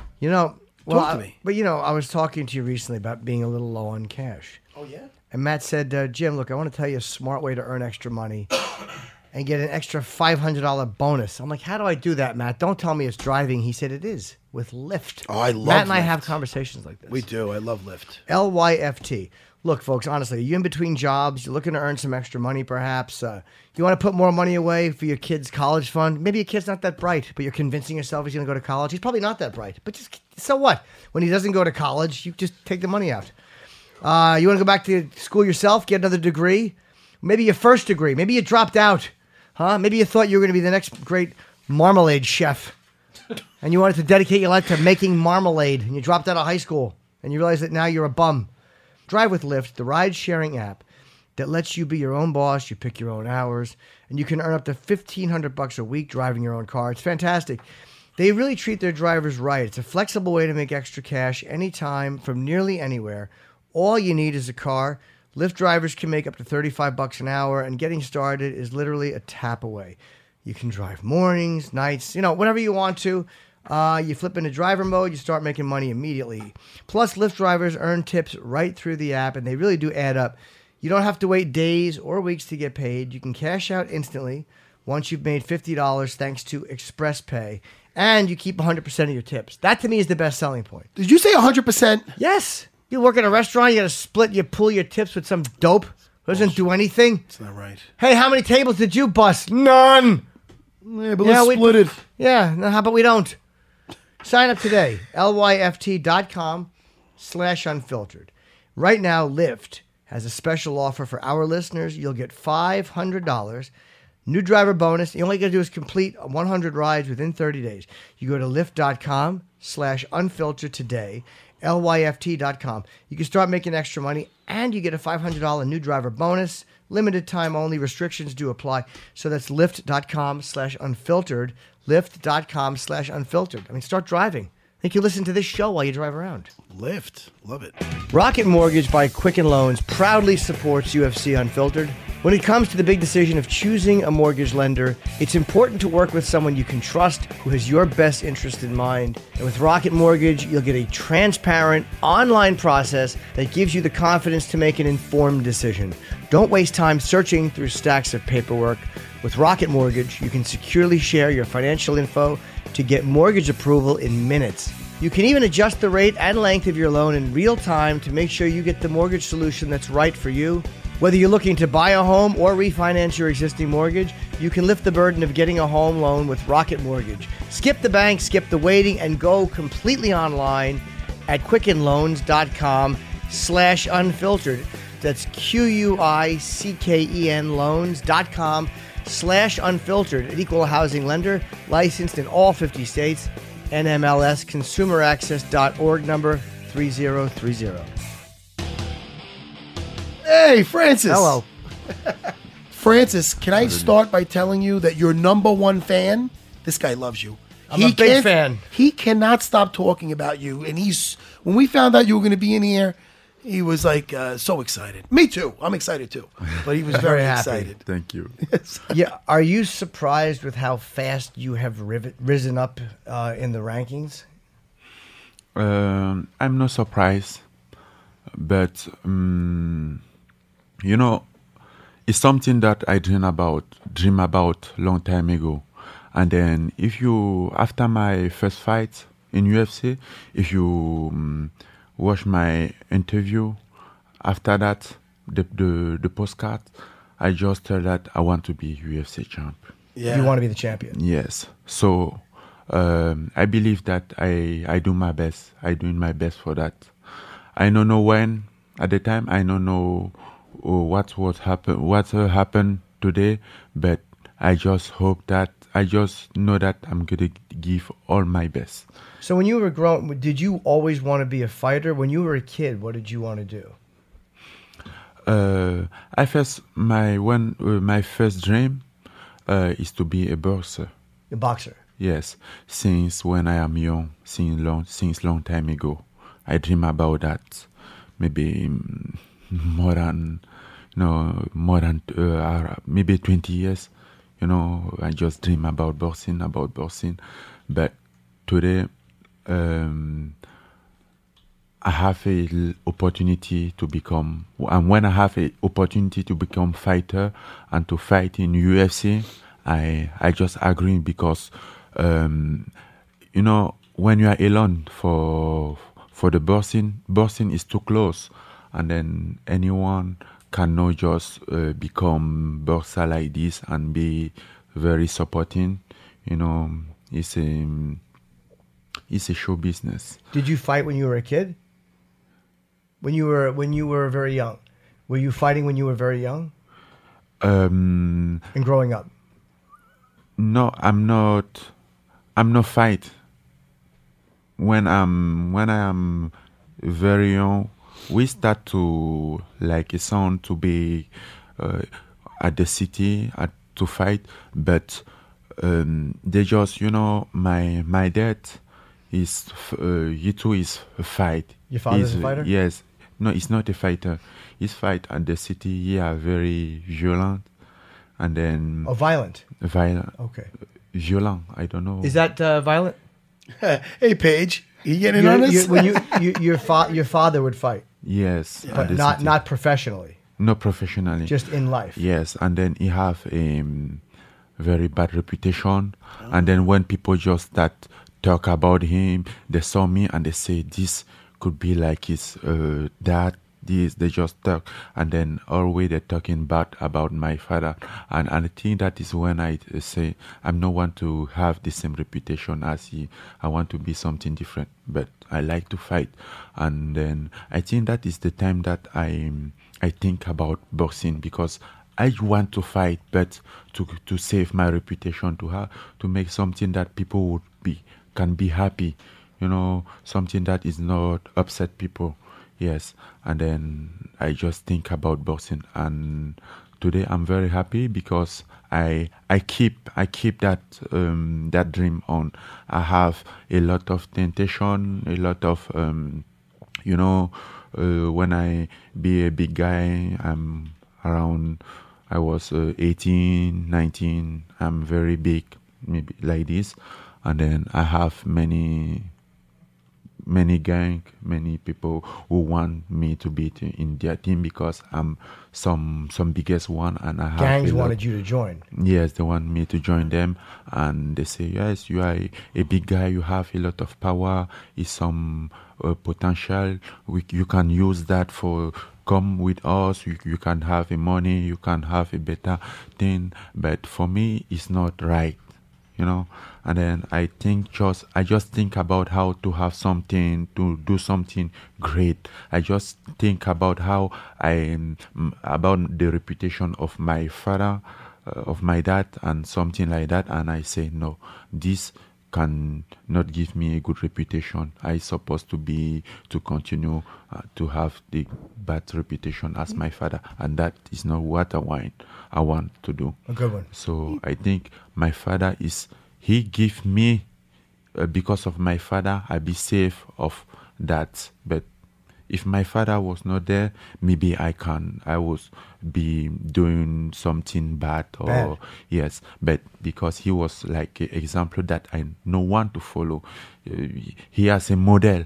Talk to me. But I was talking to you recently about being a little low on cash. Oh, yeah? And Matt said, Jim, look, I want to tell you a smart way to earn extra money. and get an extra $500 bonus. I'm like, how do I do that, Matt? Don't tell me it's driving. He said it is with Lyft. Oh, I love Matt and I Lyft. have conversations like this. We do. I love Lyft. LYFT. Look, folks, honestly, you're in between jobs. You're looking to earn some extra money, perhaps. You want to put more money away for your kid's college fund. Maybe your kid's not that bright, but you're convincing yourself he's going to go to college. He's probably not that bright, but just so what? When he doesn't go to college, you just take the money out. You want to go back to school yourself, get another degree? Maybe your first degree. Maybe you dropped out. Huh? Maybe you thought you were going to be the next great marmalade chef. And you wanted to dedicate your life to making marmalade. And you dropped out of high school. And you realize that now you're a bum. Drive with Lyft, the ride-sharing app that lets you be your own boss. You pick your own hours. And you can earn up to $1,500 a week driving your own car. It's fantastic. They really treat their drivers right. It's a flexible way to make extra cash anytime from nearly anywhere. All you need is a car. Lyft drivers can make up to $35 an hour, and getting started is literally a tap away. You can drive mornings, nights, whenever you want to. You flip into driver mode, you start making money immediately. Plus, Lyft drivers earn tips right through the app, and they really do add up. You don't have to wait days or weeks to get paid. You can cash out instantly once you've made $50 thanks to Express Pay, and you keep 100% of your tips. That, to me, is the best selling point. Did you say 100%? Yes. You work at a restaurant, you got to pull your tips with some dope who doesn't do anything. That's not right. Hey, how many tables did you bust? None. Yeah, but let's split it. Yeah, no, how about we don't? Sign up today, lyft.com/unfiltered. Right now, Lyft has a special offer for our listeners. You'll get $500. New driver bonus. You only got to do is complete 100 rides within 30 days. You go to lyft.com/unfiltered today. lyft.com. You can start making extra money, and you get a $500 new driver bonus. Limited time only. Restrictions do apply. So that's lyft.com/unfiltered. Lyft.com/unfiltered. I mean, start driving. I think you listen to this show while you drive around. Lyft. Love it. Rocket Mortgage by Quicken Loans proudly supports UFC Unfiltered. When it comes to the big decision of choosing a mortgage lender, it's important to work with someone you can trust who has your best interest in mind. And with Rocket Mortgage, you'll get a transparent online process that gives you the confidence to make an informed decision. Don't waste time searching through stacks of paperwork. With Rocket Mortgage, you can securely share your financial info to get mortgage approval in minutes. You can even adjust the rate and length of your loan in real time to make sure you get the mortgage solution that's right for you. Whether you're looking to buy a home or refinance your existing mortgage, you can lift the burden of getting a home loan with Rocket Mortgage. Skip the bank, skip the waiting, and go completely online at quickenloans.com/unfiltered. That's QUICKEN loans.com/unfiltered. An equal housing lender, licensed in all 50 states. NMLS consumeraccess.org number 3030. Hey, Francis. Hello. Francis, can I start by telling you that your number one fan, this guy loves you. I'm a big fan. He cannot stop talking about you. And when we found out you were going to be in here, he was like so excited. Me too. I'm excited too. But he was very happy. excited. Thank you. Yeah, are you surprised with how fast you have risen up in the rankings? I'm not surprised, but it's something that I dream about long time ago. And then after my first fight in UFC, if you watch my interview, after that, the postcard, I just tell that I want to be UFC champ. Yeah. You want to be the champion? Yes. So I believe that I do my best. I doing my best for that. I don't know when. At the time, I don't know what happened today, but I just know that I'm gonna give all my best. So when you were growing, did you always want to be a fighter? When you were a kid, what did you want to do? My first dream is to be a boxer. A boxer. Yes, since when I am young, since long time ago, I dream about that. Maybe more than maybe 20 years. I just dream about boxing. But today, I have a opportunity to become, and when I have a opportunity to become fighter and to fight in UFC, I just agree because, you know, when you are alone for the boxing is too close, and then anyone cannot just become boxer like this and be very supporting. You know, it's a show business. Did you fight when you were a kid? When you were very young, were you fighting when you were very young? And growing up? No, I'm not. I'm not fight. When I am very young, we start to like a son to be at the city to fight, but they just, you know, my dad is he too is a fight. Your father's a fighter? Yes. No, he's not a fighter. He's fight at the city. He are very violent, and then violent. Violent. Okay. Violent. I don't know. Is that violent? Hey, Paige, you getting on this? Your father would fight. Yes, but not professionally. Not professionally. Just in life. Yes, and then he have a very bad reputation, and then when people just start talk about him, they saw me and they say this could be like his dad. This they just talk, and then always they're talking bad about my father, and I think that is when I say I'm not want to have the same reputation as he. I want to be something different, but I like to fight, and then I think that is the time that I think about boxing, because I want to fight, but to save my reputation, to make something that people can be happy, you know, something that is not upset people. Yes, and then I just think about boxing, and today I'm very happy because I keep that that dream on. I have a lot of temptation, a lot of you know, when I be a big guy, I'm around. I was 18, 19. I'm very big, maybe like this, and then I have many people who want me to be in their team because I'm some biggest one, and I have gangs wanted you to join. Yes, they want me to join them, and they say, yes, you are a big guy, you have a lot of power, is some potential. You can use that for come with us. You can have a money, you can have a better thing, but for me, it's not right. You know, and then I just think about how to have something, to do something great. I just think about how about the reputation of my father, of my dad, and something like that. And I say, no, this can not give me a good reputation. I supposed to continue to have the bad reputation as my father, and that is not what I want to do. A good one. So I think my father he give me because of my father I be safe of that. But if my father was not there, maybe I was be doing something bad or yes. But because he was like an example that I no want to follow, he has a model.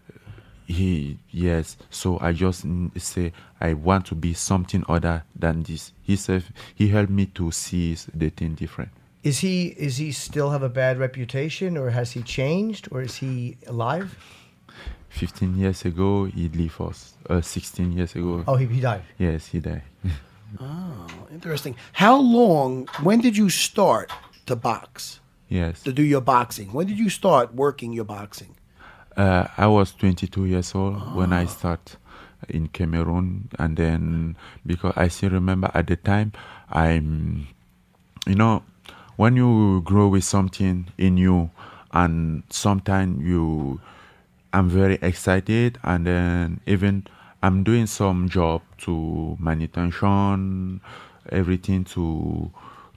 So I just say I want to be something other than this. He helped me to see the thing different. Is he still have a bad reputation, or has he changed, or is he alive? 15 years ago he left us. 16 years ago. Oh, he died. Yes, he died. Oh, interesting. When did you start to box? Yes. To do your boxing. When did you start working your boxing? I was 22 years old when I started in Cameroon, and then because I still remember at the time, when you grow with something in you, and sometimes I'm very excited, and then even I'm doing some job to manutention, everything to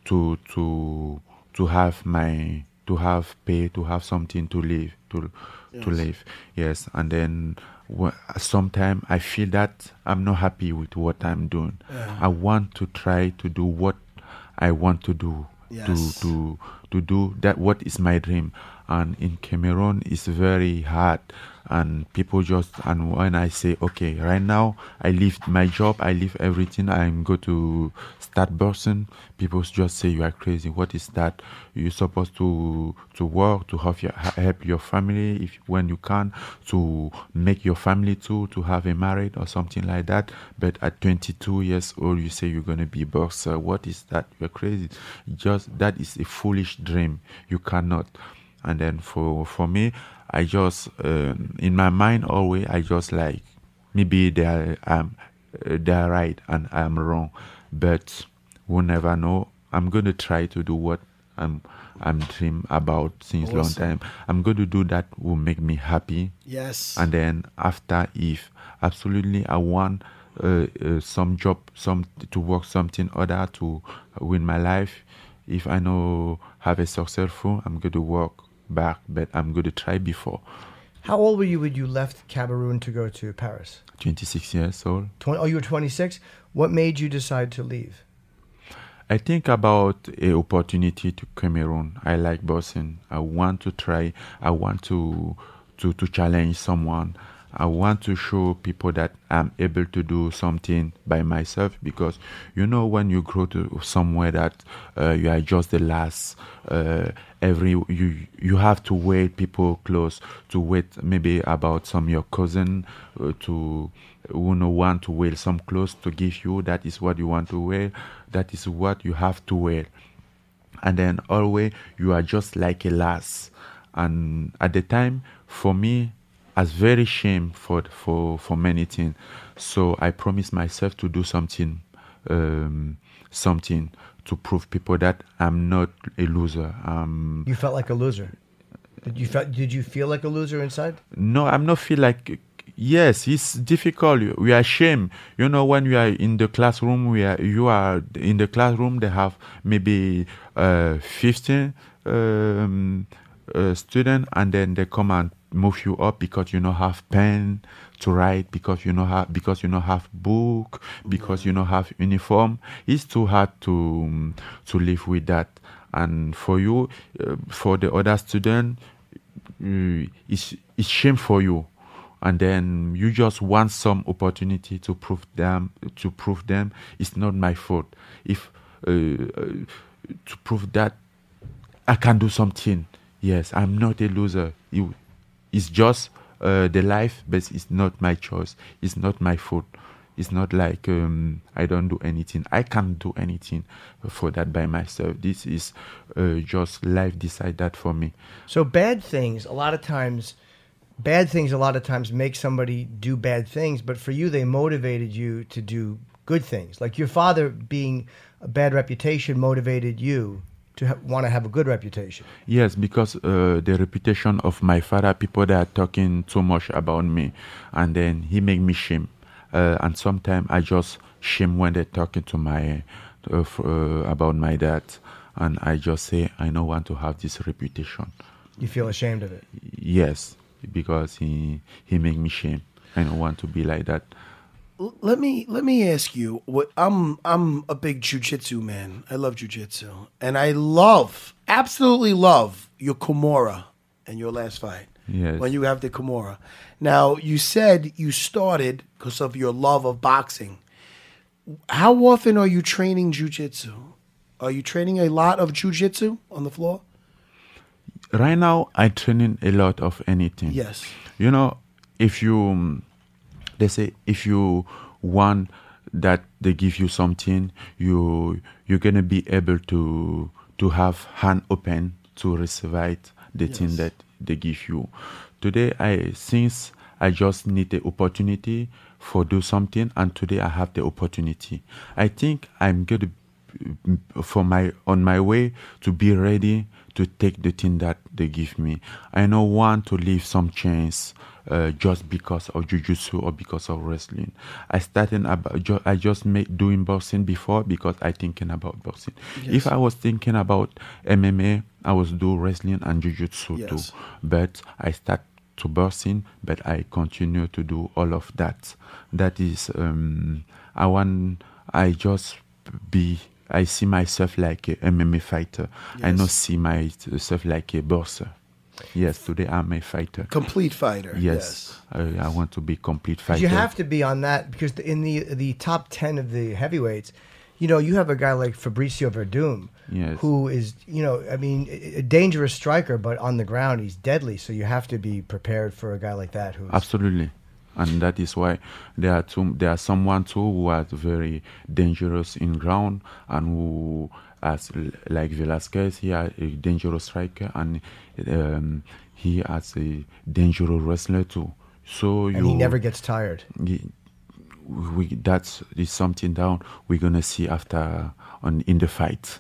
have pay, to have something to live, to live. Yes, and then sometimes I feel that I'm not happy with what I'm doing. Yeah. I want to try to do what I want to do. Yes. To do that what is my dream. And in Cameroon it's very hard. and people just, and when I say, okay, right now I leave my job, I leave everything, I'm go to start boxing, people just say you are crazy. What is that? You're supposed to work, to help your family if when you can, to make your family too, to have a marriage or something like that. But at 22 years old, you say you're gonna be boxer. What is that? You're crazy. Just that is a foolish dream. You cannot. And then for me, I just in my mind always I just like maybe they're right and I'm wrong, but we'll never know. I'm gonna try to do what I'm dream about since long time. I'm going to do that will make me happy. Yes. And then after, if absolutely I want some job, to work something other to win my life. If I know have a successful, I'm going to work back, but I'm going to try before. How old were you when you left Cameroon to go to Paris? 26 years old. You were 26? What made you decide to leave? I think about a opportunity to Cameroon. I like boxing. I want to try. I want to challenge someone. I want to show people that I'm able to do something by myself, because when you grow to somewhere that you are just the last, you have to wait people close to wait maybe about some your cousin to want to wear some clothes to give you. That is what you want to wear. That is what you have to wear. And then always you are just like a last. And at the time, for me, I was very shame for many things. So I promised myself to do something to prove people that I'm not a loser. You felt like a loser. Did you feel like a loser inside? No, I'm not feel like. Yes, it's difficult. We are ashamed. When you are in the classroom, you are in the classroom. They have maybe 15 students, and then they come and move you up because you don't have pen to write, because you don't have book, because you don't have uniform. It's too hard to live with that. And for you, for the other student, it's shame for you. And then you just want some opportunity to prove them it's not my fault. If to prove that I can do something. Yes, I'm not a loser. It's just the life, but it's not my choice. It's not my fault. It's not like I don't do anything. I can't do anything for that by myself. This is just life decide that for me. So bad things a lot of times make somebody do bad things, but for you, they motivated you to do good things. Like your father being a bad reputation motivated you to want to have a good reputation. Yes, because the reputation of my father, people that are talking too much about me, and then he make me shame. And sometimes I just shame when they're talking to my about my dad, and I just say I don't want to have this reputation. You feel ashamed of it? Yes, because he make me shame. I don't want to be like that. Let me ask you. What I'm a big jiu-jitsu man. I love jiu-jitsu, and I absolutely love your Kimura and your last fight. Yes. When you have the Kimura. Now, you said you started because of your love of boxing. How often are you training jiu-jitsu? Are you training a lot of jiu-jitsu on the floor? Right now, I'm training a lot of anything. Yes. If they say if you want that they give you something, you're gonna be able to have hand open to receive the thing that they give you. Today, since I just need the opportunity for do something, and today I have the opportunity. I think I'm good on my way to be ready to take the thing that they give me. I don't want to leave some chance just because of jiu-jitsu or because of wrestling. I just doing boxing before because I thinking about boxing. Yes. If I was thinking about MMA, I was do wrestling and jiu-jitsu too. But I start to boxing, but I continue to do all of that. That is, I see myself like a MMA fighter. Yes. I don't see myself like a boxer. Yes, today I'm a fighter. Complete fighter. Yes. I want to be complete fighter. You have to be on that because in the top 10 of the heavyweights, you have a guy like Fabricio Verdum, yes, who is, a dangerous striker, but on the ground he's deadly. So you have to be prepared for a guy like that. Who's absolutely. And that is why there are someone too who are very dangerous in ground and who, as like Velasquez, he is a dangerous striker and he is a dangerous wrestler too. So he never gets tired. That is something down we're gonna see after in the fight.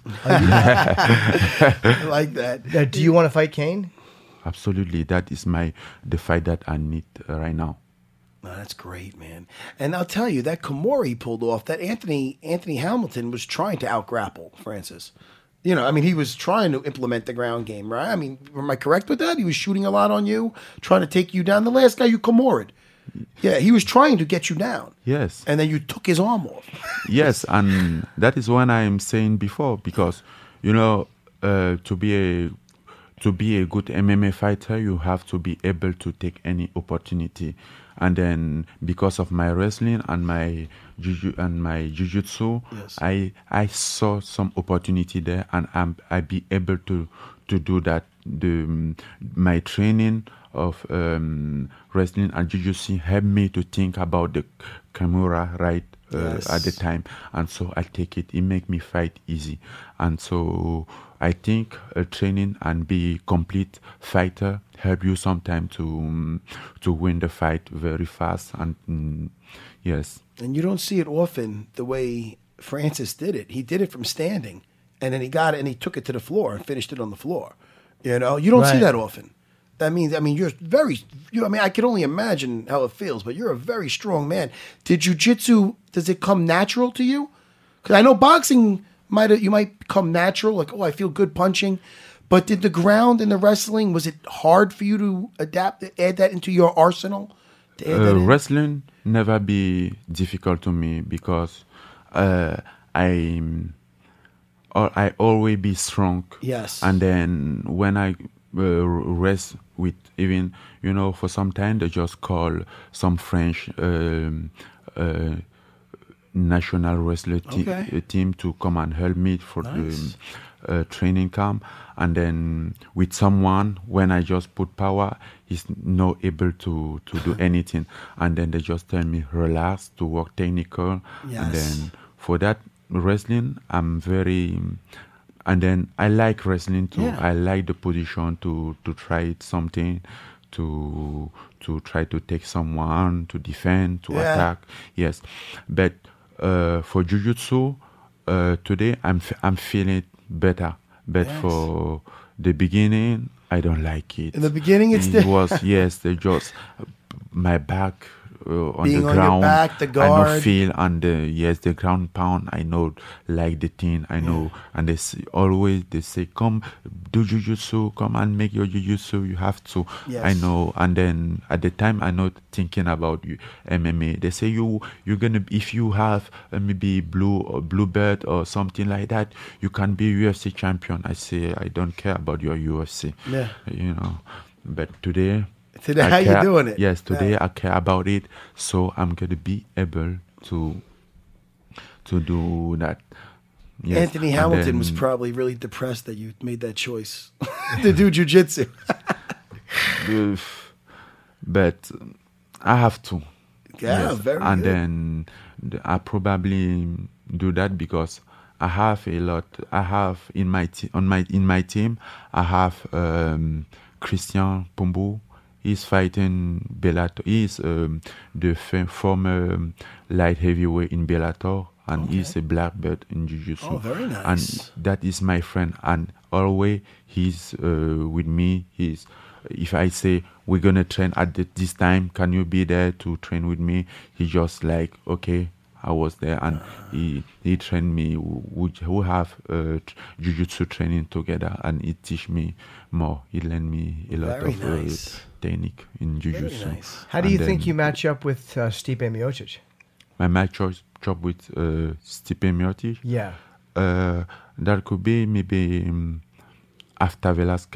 I like that. Do you want to fight Kane? Absolutely, that is the fight that I need right now. Oh, that's great, man. And I'll tell you, that Kimura pulled off, that Anthony Hamilton was trying to out-grapple Francis. He was trying to implement the ground game, right? Am I correct with that? He was shooting a lot on you, trying to take you down. The last guy you Kimura'd. Yeah, he was trying to get you down. Yes. And then you took his arm off. Yes, and that is what I'm saying before, because, to be a good MMA fighter, you have to be able to take any opportunity. And then because of my wrestling and my jiu-jitsu, yes, I saw some opportunity there, and I be able to do that. My training of wrestling and jiu-jitsu helped me to think about the Kimura right yes, at the time, and so I take it. It make me fight easy, and so I think training and be complete fighter help you sometimes to win the fight very fast. And yes. And you don't see it often the way Francis did it. He did it from standing, and then he got it and he took it to the floor and finished it on the floor. You don't see that often. That means, you're very. I can only imagine how it feels, but you're a very strong man. Did jiu-jitsu? Does it come natural to you? Because I know boxing you might come natural, like, oh, I feel good punching. But did the ground and the wrestling, was it hard for you to add that into your arsenal? Wrestling never be difficult to me because I always be strong. Yes. And then when I rest with even, for some time they just call some French national wrestler team to come and help me for nice, the training camp. And then with someone, when I just put power, he's not able to do anything. And then they just tell me, relax, to work technical. Yes. And then for that wrestling, I'm very... And then I like wrestling too. Yeah. I like the position to try something, to try to take someone, to defend, to attack. Yes. But for jiu-jitsu, today I'm feeling better. But for the beginning, I don't like it. In the beginning, it was they just my back on being the on ground. Your back, the guard. I don't feel on the ground pound. I know like the thing. I know, and they say come do jiu-jitsu, come and make your jiu-jitsu. You have to. Yes. I know, and then at the time I not thinking about MMA. They say you're gonna, if you have maybe blue belt or something like that, you can be UFC champion. I say I don't care about your UFC. Yeah. But today. How you doing it? Yes, today I care about it, so I'm gonna be able to do that. Yes. Anthony Hamilton was probably really depressed that you made that choice to do jiu-jitsu. But I have to. Yeah, very and good. Then I probably do that because I have a lot. I have in my team. I have Christian Pombo. He's fighting Bellator. He's the former light heavyweight in Bellator, and he's a black belt in Jiu-Jitsu. Oh, very nice. And that is my friend, and always he's with me. If I say we're gonna train at this time, can you be there to train with me? He just like, okay. I was there, and he trained me. We have jiu-jitsu training together, and he teach me more. He learned me a lot of technique in jiu-jitsu. Nice. How do you think you match up with Stipe Miocic? My match up with Stipe Miocic? Yeah. That could be maybe after Velasquez.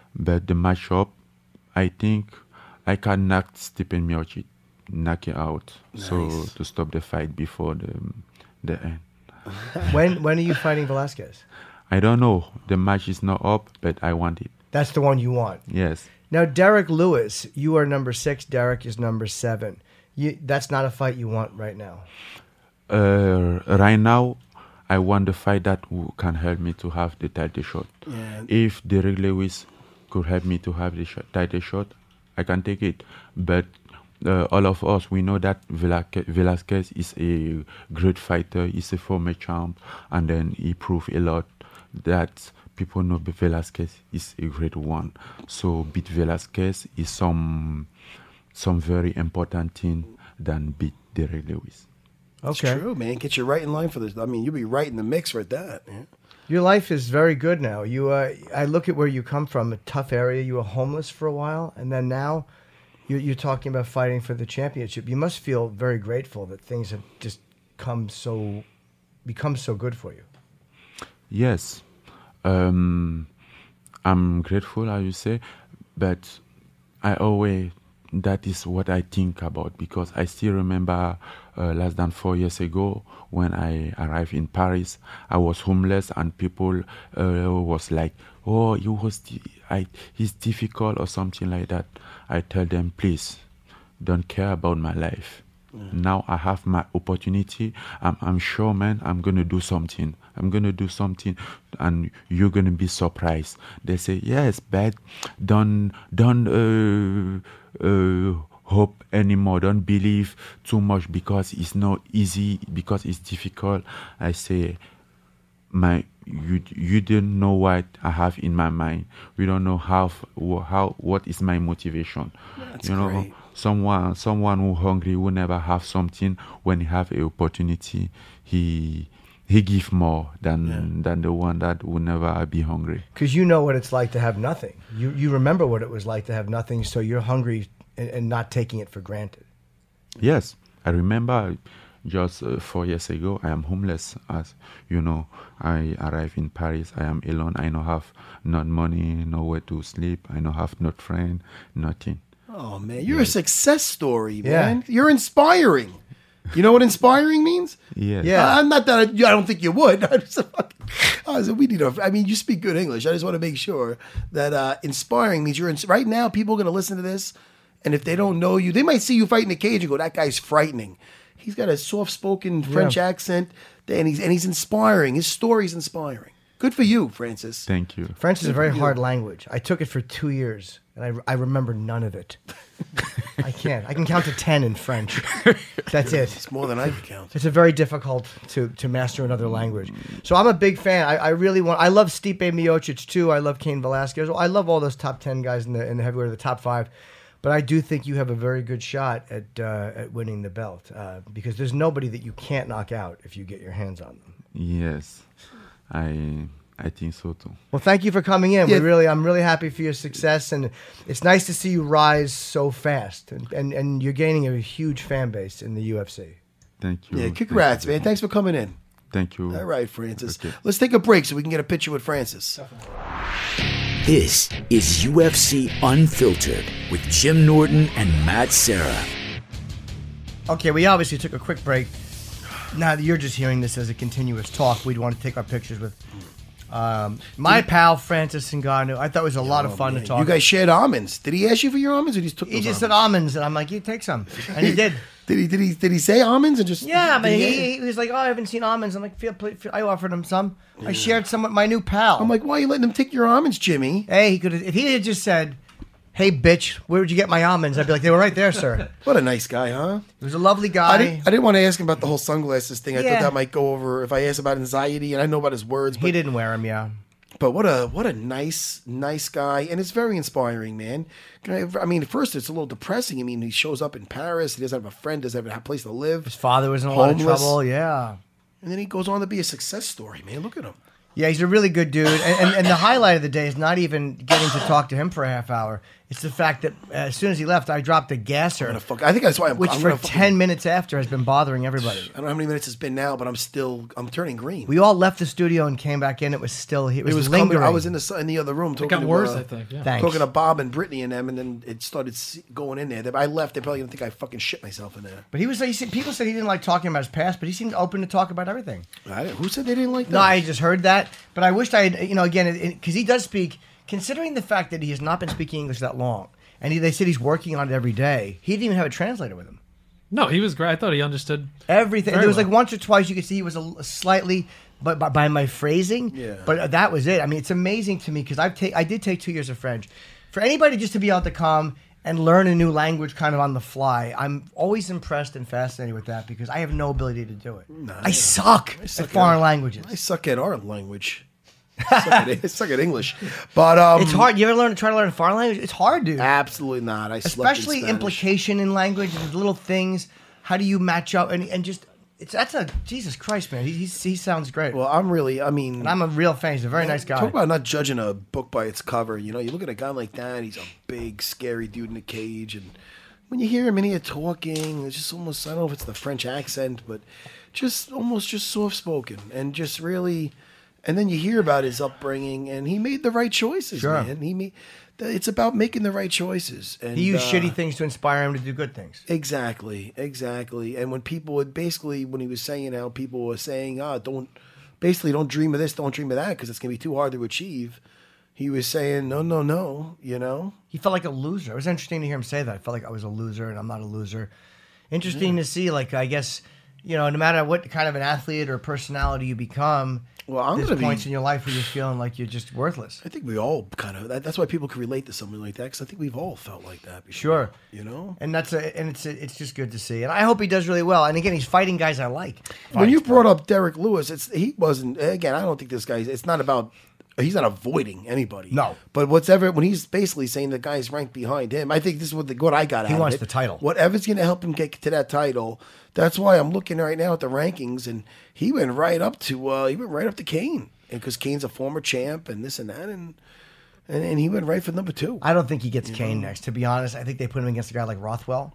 but the matchup, I think I can knock Stipe Miocic, knock it out, so to stop the fight before the end. When are you fighting Velasquez? I don't know. The match is not up, but I want it. That's the one you want. Yes. Now, Derek Lewis, you are number 6. Derek is number 7. That's not a fight you want right now. Right now, I want the fight that can help me to have the title shot. Yeah. If Derek Lewis could help me to have the title shot, I can take it. But all of us, we know that Velasquez is a great fighter. He's a former champ, and then he proved a lot that people know Velasquez is a great one. So beat Velasquez is some very important thing than beat Derek Lewis. Okay. It's true, man. Get you right in line for this. I mean, you'll be right in the mix for that. Yeah. Your life is very good now. I look at where you come from, a tough area. You were homeless for a while, and then now you're talking about fighting for the championship. You must feel very grateful that things have just become so good for you. Yes. I'm grateful, I would say, but that is what I think about, because I still remember less than 4 years ago when I arrived in Paris, I was homeless and people was like, oh, he's difficult or something like that. I tell them, please, don't care about my life. Now I have my opportunity. I'm sure, man, I'm going to do something. And you're going to be surprised. They say, yes, but don't hope anymore. Don't believe too much because it's not easy, because it's difficult. I say, you don't know what I have in my mind. We don't know what is my motivation. That's great. Someone who hungry will never have something. When he have an opportunity, he give more than the one that will never be hungry. Because you know what it's like to have nothing. You remember what it was like to have nothing, so you're hungry and not taking it for granted. Yes, I remember just 4 years ago, I am homeless. As you know, I arrived in Paris. I am alone. I don't have not money, nowhere to sleep. I don't have no friend, nothing. Oh, man, you're a success story, man. Yeah. You're inspiring. You know what inspiring means? Yeah. I'm not that. I don't think you would. You speak good English. I just want to make sure that inspiring means right now. People are going to listen to this, and if they don't know you, they might see you fight in a cage and go, "That guy's frightening." He's got a soft-spoken French accent, and he's inspiring. His story's inspiring. Good for you, Francis. Thank you. French is a very hard language. I took it for 2 years, and I remember none of it. I can't. I can count to 10 in French. That's it. It's more than I can count. It's a very difficult to master another language. So I'm a big fan. I love Stipe Miocic too. I love Cain Velasquez. I love all those top 10 guys in the heavyweight, the top 5. But I do think you have a very good shot at winning the belt because there's nobody that you can't knock out if you get your hands on them. Yes, I think so too. Well, thank you for coming in. Yeah. I'm really happy for your success, and it's nice to see you rise so fast. And you're gaining a huge fan base in the UFC. Thank you. Yeah, congrats, man. Thanks for coming in. Thank you. All right, Francis. Okay. Let's take a break so we can get a picture with Francis. This is UFC Unfiltered with Jim Norton and Matt Serra. Okay, we obviously took a quick break. Now that you're just hearing this as a continuous talk, we'd want to take our pictures with my pal Francis Ngannou. I thought it was a lot of fun to talk. You guys shared almonds. Did he ask you for your almonds, or he just took? He just said almonds, and I'm like, "You take some," and he did. Did he say almonds and just? Yeah, I mean, he was like, "Oh, I haven't seen almonds." I'm like, I offered him some. Yeah. I shared some with my new pal. I'm like, why are you letting him take your almonds, Jimmy? Hey, if he had just said, "Hey, bitch, where did you get my almonds?" I'd be like, "They were right there, sir." What a nice guy, huh? He was a lovely guy. I didn't want to ask him about the whole sunglasses thing. I thought that might go over if I asked about anxiety, and I know about his words. But he didn't wear them, yeah. But what a nice guy, and it's very inspiring, man. I mean, at first it's a little depressing. I mean, he shows up in Paris. He doesn't have a friend. Doesn't have a place to live. His father was in a lot of trouble. Yeah, and then he goes on to be a success story, man. Look at him. Yeah, he's a really good dude. And the highlight of the day is not even getting to talk to him for a half hour. It's the fact that as soon as he left, I dropped a gasser. I think that's why which for 10 minutes after has been bothering everybody. I don't know how many minutes it's been now, but I'm turning green. We all left the studio and came back in. It was still here. It was lingering. I was in the other room talking. It got worse, I think. Yeah. Thanks. Talking to Bob and Brittany and them, and then it started going in there. I left. They probably didn't think I fucking shit myself in there. But people said he didn't like talking about his past, but he seemed open to talk about everything. Who said they didn't like that? No, I just heard that. But I wished I had, again, because he does speak, considering the fact that he has not been speaking English that long. And they said he's working on it every day. He didn't even have a translator with him. No, he was great. I thought he understood everything. There was well. like once or twice you could see he was a slightly, but by my phrasing. Yeah. But that was it. I mean, it's amazing to me because I did take 2 years of French. For anybody just to be able to come and learn a new language kind of on the fly, I'm always impressed and fascinated with that because I have no ability to do it. I suck at foreign languages. I suck at our language. I suck at English, but it's hard. You ever try to learn a foreign language? It's hard, dude. Absolutely not. Especially implication in language and little things. How do you match up and just? That's a Jesus Christ, man. He sounds great. Well, I'm a real fan. He's a very nice guy. Talk about not judging a book by its cover. You look at a guy like that. He's a big, scary dude in a cage, and when you hear him in here talking, it's just almost, I don't know if it's the French accent, but just almost just soft spoken and just really. And then you hear about his upbringing, and he made the right choices, man. It's about making the right choices. And he used shitty things to inspire him to do good things. Exactly. And when people would when he was saying how people were saying, don't dream of this, don't dream of that, because it's going to be too hard to achieve. He was saying, no, He felt like a loser. It was interesting to hear him say that. I felt like I was a loser, and I'm not a loser. Interesting to see, I guess, no matter what kind of an athlete or personality you become, there's points in your life where you're feeling like you're just worthless. I think we all kind of. That's why people can relate to something like that, because I think we've all felt like that before. Sure, and it's just good to see, and I hope he does really well. And again, he's fighting guys I like. When you brought up Derek Lewis, he wasn't. Again, I don't think this guy. It's not about. He's not avoiding anybody. No, but when he's basically saying the guy's ranked behind him, I think this is what I got. He wants the title. Whatever's going to help him get to that title. That's why I'm looking right now at the rankings, and he went right up to Kane, because Kane's a former champ and this and that, and he went right for number 2. I don't think he gets Kane next. To be honest, I think they put him against a guy like Rothwell,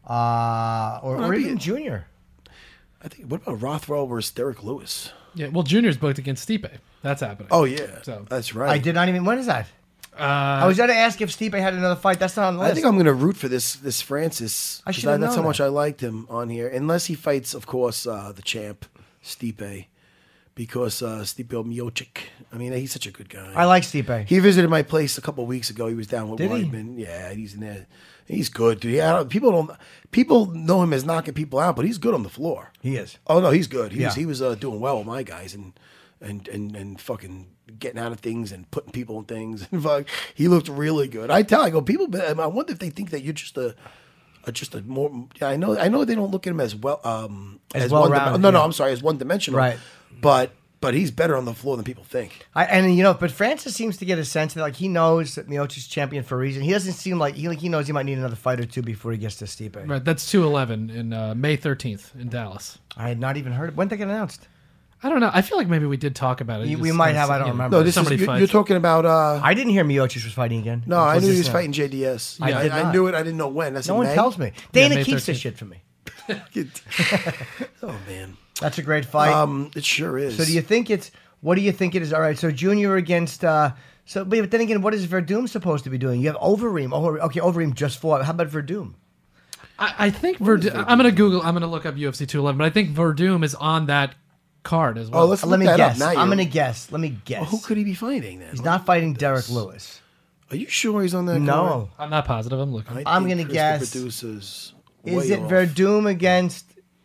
or even Junior. I think. What about Rothwell versus Derek Lewis? Yeah, well, Junior's booked against Stipe. That's happening. Oh yeah, so that's right. I did not even. When is that? I was going to ask if Stipe had another fight. That's not on the list. I think I'm going to root for this Francis. I should have known That's how much I liked him on here. Unless he fights, of course, the champ, Stipe. Because Stipe Miocic. I mean, he's such a good guy. I like Stipe. He visited my place a couple of weeks ago. He was down with Did Weidman. Yeah, he's in there. He's good, dude. Yeah, people know him as knocking people out, but he's good on the floor. He is. Oh no, he's good. He was doing well with my guys and fucking getting out of things and putting people in things. He looked really good. I go, people. I wonder if they think that you're just a more. Yeah, I know they don't look at him as well. As well rounded. No, I'm sorry, as one dimensional. Right. But he's better on the floor than people think. But Francis seems to get a sense that he knows that Miocic's champion for a reason. He doesn't seem like he knows he might need another fight or two before he gets to Stipe. Right, that's 211 in May 13th in Dallas. I had not even heard it. When did they get announced? I don't know. I feel like maybe we did talk about it. We might have. I don't remember. No, you're talking about. I didn't hear Miocic was fighting again. No, I knew he was fighting JDS. Yeah, I knew it. I didn't know when. That's no one tells me. Dana keeps this shit from me. Oh man, that's a great fight. It sure is. So do you think it's? What do you think it is? All right. So Junior against. But then again, what is Verdum supposed to be doing? You have Overeem. Okay, Overeem just fought. How about Verdum? I think Verdum. I'm gonna Google. I'm gonna look up UFC 211. But I think Verdum is on that card as well. Oh, let me guess. I'm going to guess. Let me guess. Well, who could he be fighting then? He's not fighting Derek Lewis. Are you sure he's on that card? No. I'm not positive. I'm looking. I'm going to guess. Is it Verdum against...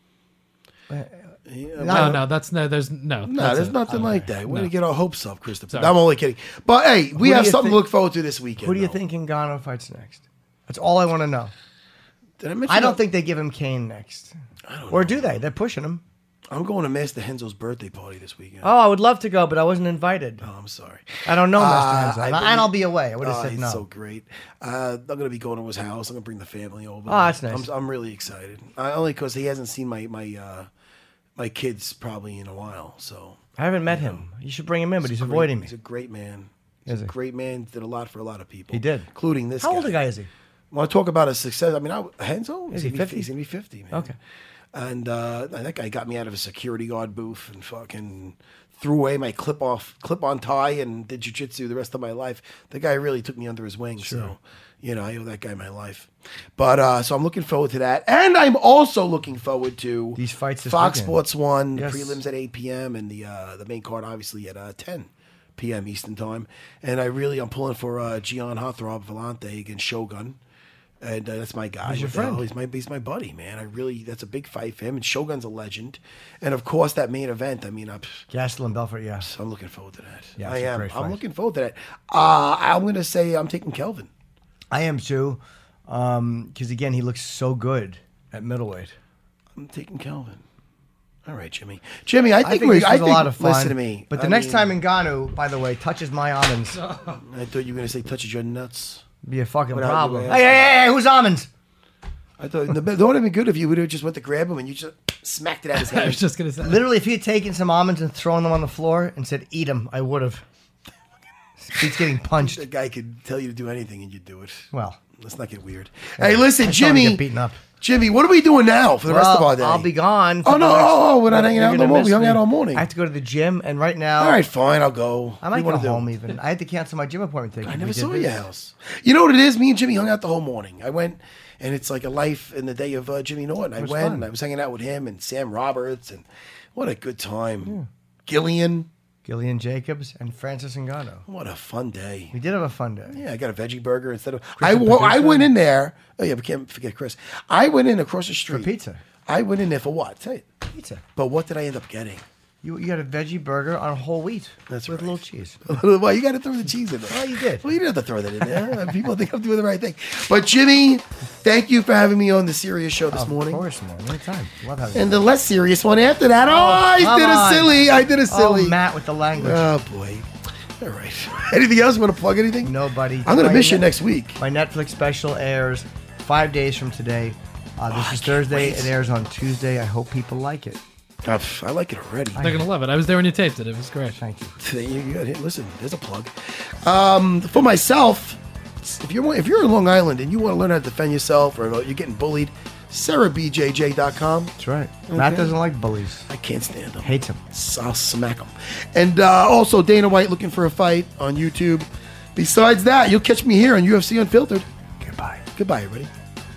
No, there's nothing like that. We're going to get our hopes up, Christopher. I'm only kidding. But hey, we have something to look forward to this weekend. Who do you think Ngannou fights next? That's all I want to know. I don't think they give him Kane next. Or do they? They're pushing him. I'm going to Master Henzo's birthday party this weekend. Oh, I would love to go, but I wasn't invited. Oh, I'm sorry. I don't know Master Henzo. And I'll be away. I would have said he's no. so great. I'm going to be going to his house. I'm going to bring the family over. Oh, that's nice. I'm really excited. Only because he hasn't seen my kids probably in a while. So I haven't met him. You should bring him in, but he's avoiding me. He's a great man. He's a great man. Did a lot for a lot of people. He did. Including this How guy. old a guy is he? Want to talk about his success? I mean, Henzo? Is he 50? He's going to be 50, man. Okay. And that guy got me out of a security guard booth and fucking threw away my clip-on tie and did jiu-jitsu the rest of my life. The guy really took me under his wing. Sure. So, I owe that guy my life. But so I'm looking forward to that. And I'm also looking forward to these fights this Fox weekend. Sports 1, Yes. prelims at 8 p.m. and the main card obviously at 10 p.m. Eastern time. And I'm pulling for Gian Heartthrob Vellante against Shogun. And that's my guy. He's your friend. He's my buddy, man. That's a big fight for him. And Shogun's a legend. And of course, that main event. I mean, Gastelum Belfort. Yes, I'm looking forward to that. Yeah, I it's a am. great fight. I'm looking forward to that. I'm going to say I'm taking Kelvin. I am too, because again, he looks so good at middleweight. I'm taking Kelvin. All right, Jimmy. Jimmy, I think this was a lot of fun. Listen to me. But the next time Ngannou, by the way, touches my almonds, I thought you were going to say touches your nuts. be a fucking Without problem. you Hey, who's almonds? I thought that would have been good if you would have just went to grab him and you just smacked it out of his hand. I was just gonna say. Literally, if he had taken some almonds and thrown them on the floor and said, "Eat them," I would have. He's getting punched. The guy could tell you to do anything and you'd do it. Well, let's not get weird. Hey, listen, I saw him Jimmy. get beaten up. Jimmy, what are we doing now for the rest of our day? I'll be gone. Oh, no. We're not hanging out no more. We hung out all morning. I have to go to the gym, and right now. All right, fine. I'll go. I might What go do you wanna home do? even. I had to cancel my gym appointment today. I never saw your house. You know what it is? Me and Jimmy hung out the whole morning. I went, and it's like a life in the day of Jimmy Norton. I was went, fun. and I was hanging out with him and Sam Roberts, and what a good time. Gillian. Jacobs and Francis Ngannou. What a fun day. We did have a fun day. Yeah, I got a veggie burger instead of. Chris I Paducah. went in there. Oh, yeah, we can't forget Chris. I went in across the street. For pizza. I went in there for what? Say it. Pizza. But what did I end up getting? You got a veggie burger on whole wheat. That's with right. a little cheese. Well, you got to throw the cheese in there. Oh, you did. Well, you didn't have to throw that in there. People think I'm doing the right thing. But Jimmy, thank you for having me on the serious show this morning. Of course, man. Anytime. Love having And you. the less serious one after that. I come did on. I did a silly. Oh, Matt with the language. Oh, boy. All right. Anything else? Want to plug anything? Nobody. I'm going to miss you next week. My Netflix special airs 5 days from today. This is Thursday. wait. It airs on Tuesday. I hope people like it. I like it already. They're gonna love it. I was there when you taped it. It was great. Thank you. Listen, there's a plug. For myself, if you're in Long Island and you want to learn how to defend yourself or you're getting bullied, SarahBJJ.com. That's right. Matt doesn't like bullies. I can't stand them. Hates him. I'll smack them. And also Dana White looking for a fight on YouTube. Besides that, you'll catch me here on UFC Unfiltered. Goodbye. Goodbye, everybody.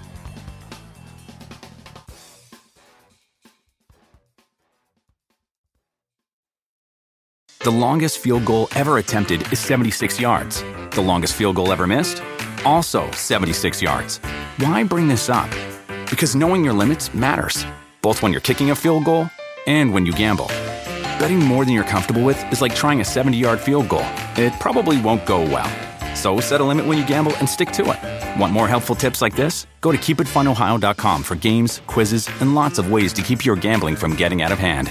The longest field goal ever attempted is 76 yards. The longest field goal ever missed? Also 76 yards. Why bring this up? Because knowing your limits matters, both when you're kicking a field goal and when you gamble. Betting more than you're comfortable with is like trying a 70-yard field goal. It probably won't go well. So set a limit when you gamble and stick to it. Want more helpful tips like this? Go to keepitfunohio.com for games, quizzes, and lots of ways to keep your gambling from getting out of hand.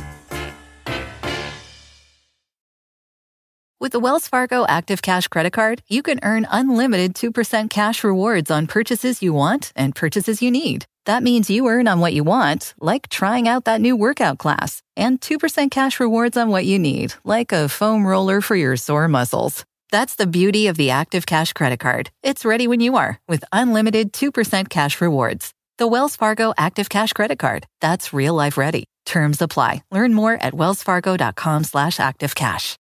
With the Wells Fargo Active Cash Credit Card, you can earn unlimited 2% cash rewards on purchases you want and purchases you need. That means you earn on what you want, like trying out that new workout class, and 2% cash rewards on what you need, like a foam roller for your sore muscles. That's the beauty of the Active Cash Credit Card. It's ready when you are, with unlimited 2% cash rewards. The Wells Fargo Active Cash Credit Card. That's real life ready. Terms apply. Learn more at wellsfargo.com/activecash.